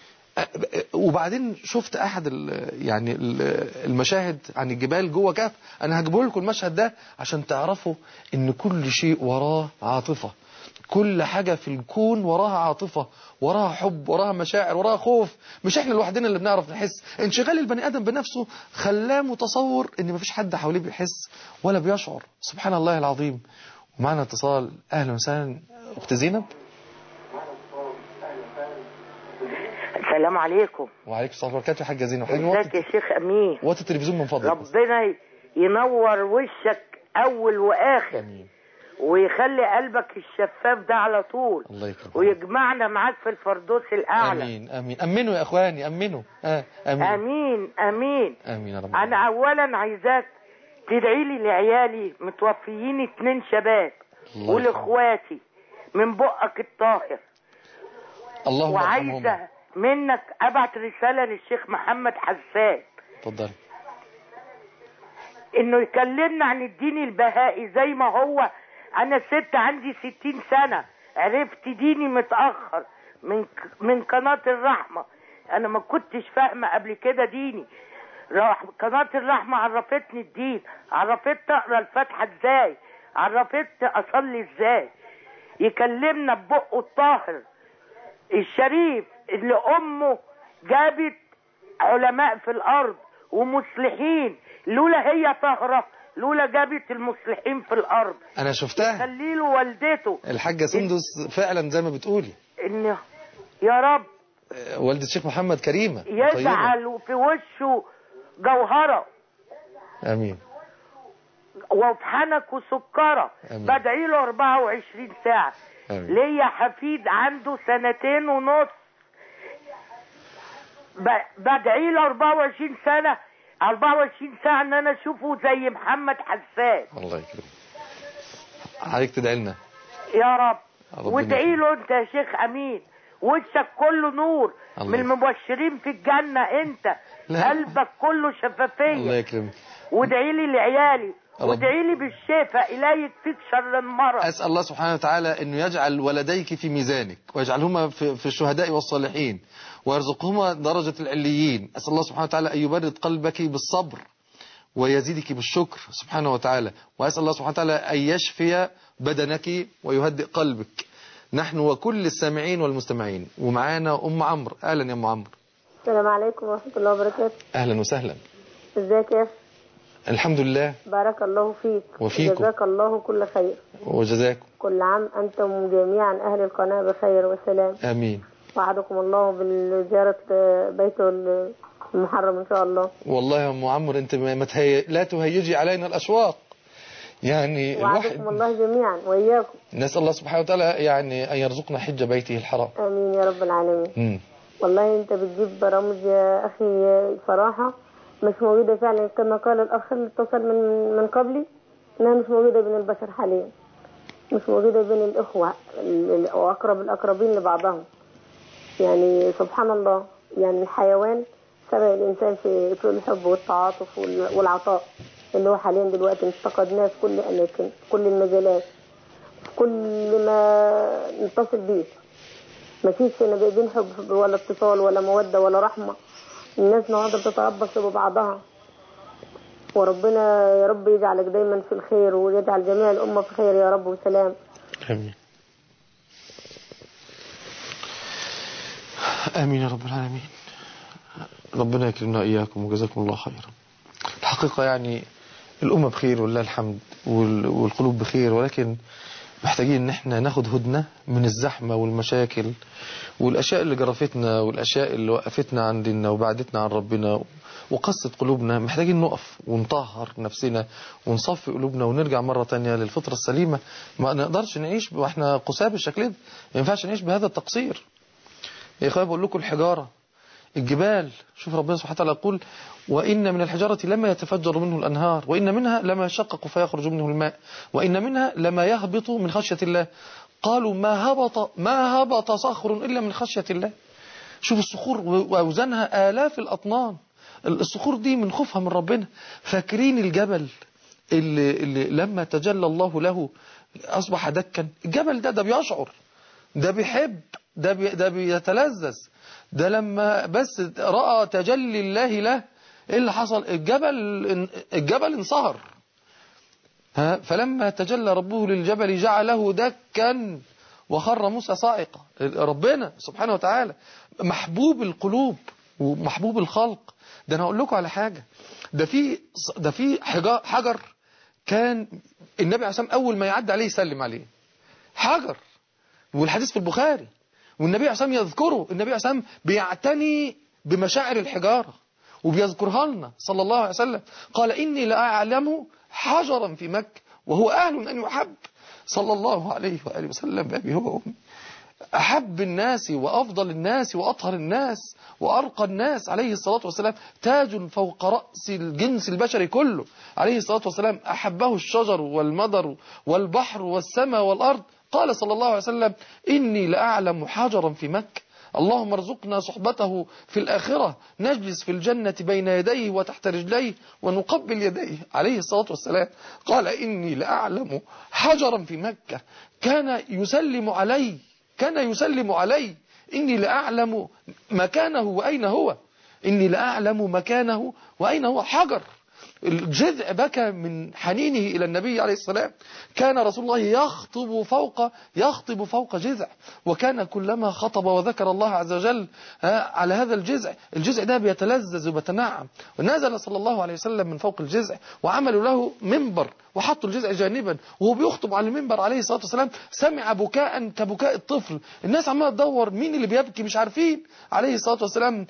وبعدين شفت أحد يعني المشاهد عن الجبال جوه كهف. أنا هجيبه لكم المشهد ده عشان تعرفوا إن كل شيء وراه عاطفة، كل حاجة في الكون وراها عاطفة، وراها حب، وراها مشاعر، وراها خوف. مش احنا لوحدنا اللي بنعرف نحس. انشغال البني آدم بنفسه خلاه متصور ان مفيش حد حواليه بيحس ولا بيشعر. سبحان الله العظيم. ومعنا اتصال. اهلا وسهلا اخت زينب. السلام عليكم. وعليكم السلام ورحمة الله وبركاته. حاجة زينب. ازيك يا شيخ امين؟ وطي التلفزيون من فضلك. ربنا ينور وشك اول واخر. امين. ويخلي قلبك الشفاف ده على طول. الله يكرمك. ويجمعنا معاك في الفردوس الاعلى. امين امين. امنوا يا اخواني، امنوا. آه. امين امين امين. امين يا رب. انا اولا عايزاك تدعي لي لعيالي متوفيين اتنين شباب ولاخواتي من بقك الطاهر. اللهم ارحمهم. وعايزه منك ابعت رساله للشيخ محمد حسان. اتفضل. انه يكلمنا عن الدين البهائي زي ما هو. انا ست عندي ستين سنة، عرفت ديني متأخر، من من قناة الرحمة. انا ما كنتش فاهمة قبل كده ديني، راح قناة الرحمة عرفتني الدين، عرفت اقرا الفاتحة ازاي، عرفت اصلي ازاي. يكلمنا ببقه الطاهر الشريف اللي امه جابت علماء في الارض ومصلحين، لولا هي طاهرة، لولا جابت المصلحين في الارض. انا شفتها يخلي له والدته الحاجة سندس فعلا زي ما بتقولي، ان يا رب والدة الشيخ محمد كريمة يجعل في وشه جوهرة امين وفي حنكه سكرة. بدعي له أربعة وعشرين ساعة. ليا حفيد عنده سنتين ونص، بدعي له أربعة وعشرين سنة أربعة وعشرين ساعة ان انا اشوفه زي محمد حسان. الله يكرمك. عليك تدعي لنا يا رب، وادعي له انت يا شيخ امين، وشك كله نور من المبشرين في الجنة انت. لا. قلبك كله شفافية. الله يكرمك. وادعي لي لعيالي، وادعي لي بالشفاء لا يكفيك شر المرض. أسأل الله سبحانه وتعالى أنه يجعل ولديك في ميزانك، ويجعلهما في, في الشهداء والصالحين، ويرزقهما درجة العليين. أسأل الله سبحانه وتعالى أن يبرد قلبك بالصبر ويزيدك بالشكر سبحانه وتعالى. وأسأل الله سبحانه وتعالى أن يشفي بدنك ويهدئ قلبك، نحن وكل السامعين والمستمعين. ومعانا أم عمرو. أهلا يا أم عمرو. السلام عليكم ورحمة الله وبركاته. أهلا وسهلا. ازيك يا؟ الحمد لله. بارك الله فيك وفيكم. جزاك الله كل خير. وجزاكم. كل عام أنتم جميعا أهل القناة بخير وسلام. آمين. وعدكم الله بالزيارة بيته المحرم إن شاء الله. والله يا أم عمرو أنت ما تهي... لا تهيجي علينا الأشواق يعني. وعدكم الله جميعا وإياكم. نسأل الله سبحانه وتعالى يعني أن يرزقنا حج بيته الحرام. آمين يا رب العالمين. م. والله أنت بتجيب برامج يا أخي صراحة مش موجودة فعلا، كما قال الأخ اللي اتصل من من قبلي إنها مش موجودة بين البشر حاليا، مش موجودة بين الإخوة وأقرب الأقربين لبعضهم. يعني سبحان الله، يعني الحيوان سبق الإنسان في في الحب والتعاطف والعطاء اللي هو حاليا دلوقتي افتقدناه في كل الأماكن، في كل المجالات، في كل ما نتصل بيه. ما فيش هنا بين حب ولا اتصال ولا مودة ولا رحمة. الناس النهارده بتتربص ببعضها. وربنا يا رب يجعلك دايما في الخير، ويجعل جميع الأمة في خير يا رب وسلام. آمين. آمين يا رب العالمين. ربنا يكرمنا إياكم وجزاكم الله خيرا. الحقيقة يعني الأمة بخير ولله الحمد، والقلوب بخير، ولكن محتاجين ان احنا ناخد هدنة من الزحمة والمشاكل والاشياء اللي جرفتنا والاشياء اللي وقفتنا عن ديننا وبعدتنا عن ربنا وقصت قلوبنا. محتاجين نقف ونطهر نفسنا ونصفي قلوبنا ونرجع مرة تانية للفطرة السليمة. ما نقدرش نعيش واحنا قساة بالشكل ده، ما ينفعش نعيش بهذا التقصير. يا اخويا بقول لكم الحجارة، الجبال، شوف ربنا سبحانه وتعالى يقول وإن من الحجارة لما يتفجر منه الأنهار وإن منها لما يشقق فيخرج منه الماء وإن منها لما يهبط من خشية الله. قالوا ما هبط ما هبط صخر إلا من خشية الله. شوف الصخور وأوزانها آلاف الأطنان. الصخور دي من خوفها من ربنا. فاكرين الجبل اللي, اللي لما تجلى الله له أصبح دكا؟ الجبل ده ده بيشعر، ده بيحب، ده بي ده بيتلذذ. ده لما بس رأى تجلي الله له ايه اللي حصل؟ الجبل الجبل انصهر. ها فلما تجلى ربه للجبل جعله دكا وخر موسى صاعقا. ربنا سبحانه وتعالى محبوب القلوب ومحبوب الخلق. ده انا اقول لكم على حاجة، ده في ده في حجر كان النبي عليه الصلاة والسلام اول ما يعدي عليه يسلم عليه. حجر، والحديث في البخاري، والنبي عليه الصلاة والسلام يذكره. النبي عليه الصلاة والسلام بيعتني بمشاعر الحجارة وبيذكرها لنا صلى الله عليه وسلم. قال إني لأعلم حجرا في مكة وهو أهل أن يحب صلى الله عليه وآله وسلم بأبي هو وأمي. أحب الناس وأفضل الناس وأطهر الناس وأرقى الناس عليه الصلاة والسلام، تاج فوق رأس الجنس البشري كله عليه الصلاة والسلام. أحبه الشجر والمدر والبحر والسماء والأرض. قال صلى الله عليه وسلم إني لأعلم حجرا في مكة اللهم ارزقنا صحبته في الآخرة نجلس في الجنة بين يديه وتحت رجليه ونقبل يديه عليه الصلاة والسلام. قال إني لأعلم حجرا في مكة كان يسلم علي كان يسلم علي إني لأعلم مكانه وأين هو، إني لأعلم مكانه وأين هو. حجر الجذع بكى من حنينه إلى النبي عليه السلام. كان رسول الله يخطب فوق يخطب فوق جذع، وكان كلما خطب وذكر الله عز وجل على هذا الجذع، الجذع ده بيتلذذ وبيتنعم. ونزل صلى الله عليه وسلم من فوق الجذع وعملوا له منبر وحطوا الجذع جانبا، وهو بيخطب على المنبر عليه الصلاة والسلام سمع بكاء كبكاء الطفل. الناس عمالة تدور مين اللي بيبكي، مش عارفين. عليه الصلاة والسلام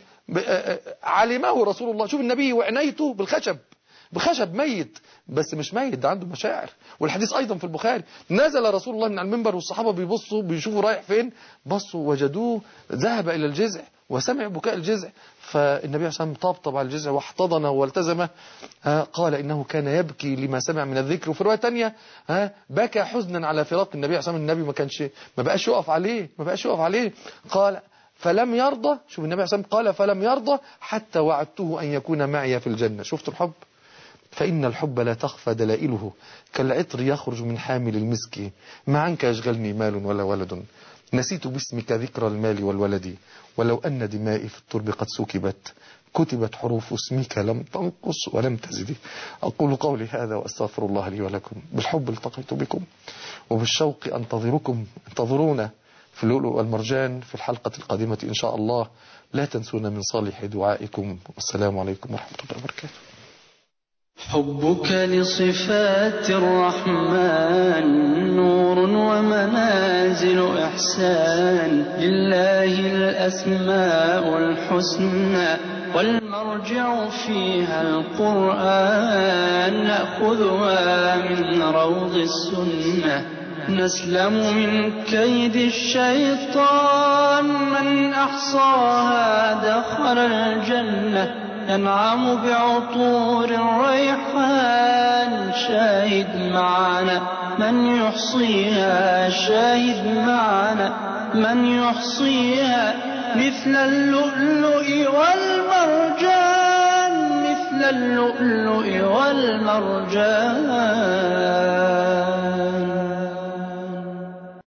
علمه رسول الله. شوف النبي وعنايته بالخشب، بخشب ميت، بس مش ميت، ده عنده مشاعر. والحديث أيضا في البخاري، نزل رسول الله من على المنبر والصحابة بيبصوا بيشوفوا رايح فين، بصوا وجدوه ذهب إلى الجذع وسمع بكاء الجذع. فالنبي عليه الصلاة والسلام طبطب على الجذع واحتضنه والتزمه. قال إنه كان يبكي لما سمع من الذكر. وفي رواية تانية بكى حزنا على فراق النبي عليه الصلاة والسلام. النبي ما كانش ما بقاش يقف عليه ما بقاش يقف عليه قال فلم يرضى. شوف النبي عليه الصلاة والسلام قال فلم يرضى حتى وعدته أن يكون معي في الجنة. شفت الحب؟ فإن الحب لا تخفى دلائله كالعطر يخرج من حامل المسك. ما عنك يشغلني مال ولا ولد، نسيت باسمك ذكر المال والولد. ولو أن دمائي في الترب قد سكبت، كتبت حروف اسمك لم تنقص ولم تزد. أقول قولي هذا وأستغفر الله لي ولكم. بالحب التقيت بكم، وبالشوق أنتظركم. انتظرونا في اللؤلؤ والمرجان في الحلقة القادمة إن شاء الله. لا تنسونا من صالح دعائكم، والسلام عليكم ورحمة الله وبركاته. حبك لصفات الرحمن نور ومنازل إحسان، لله الأسماء الحسنى والمرجع فيها القرآن. نأخذها من روض السنة، نسلم من كيد الشيطان. من أحصاها دخل الجنة، ينعم بعطور الريحان. شاهد معنا من يحصيها، شاهد معنا من يحصيها. مثل اللؤلؤ والمرجان، مثل اللؤلؤ والمرجان.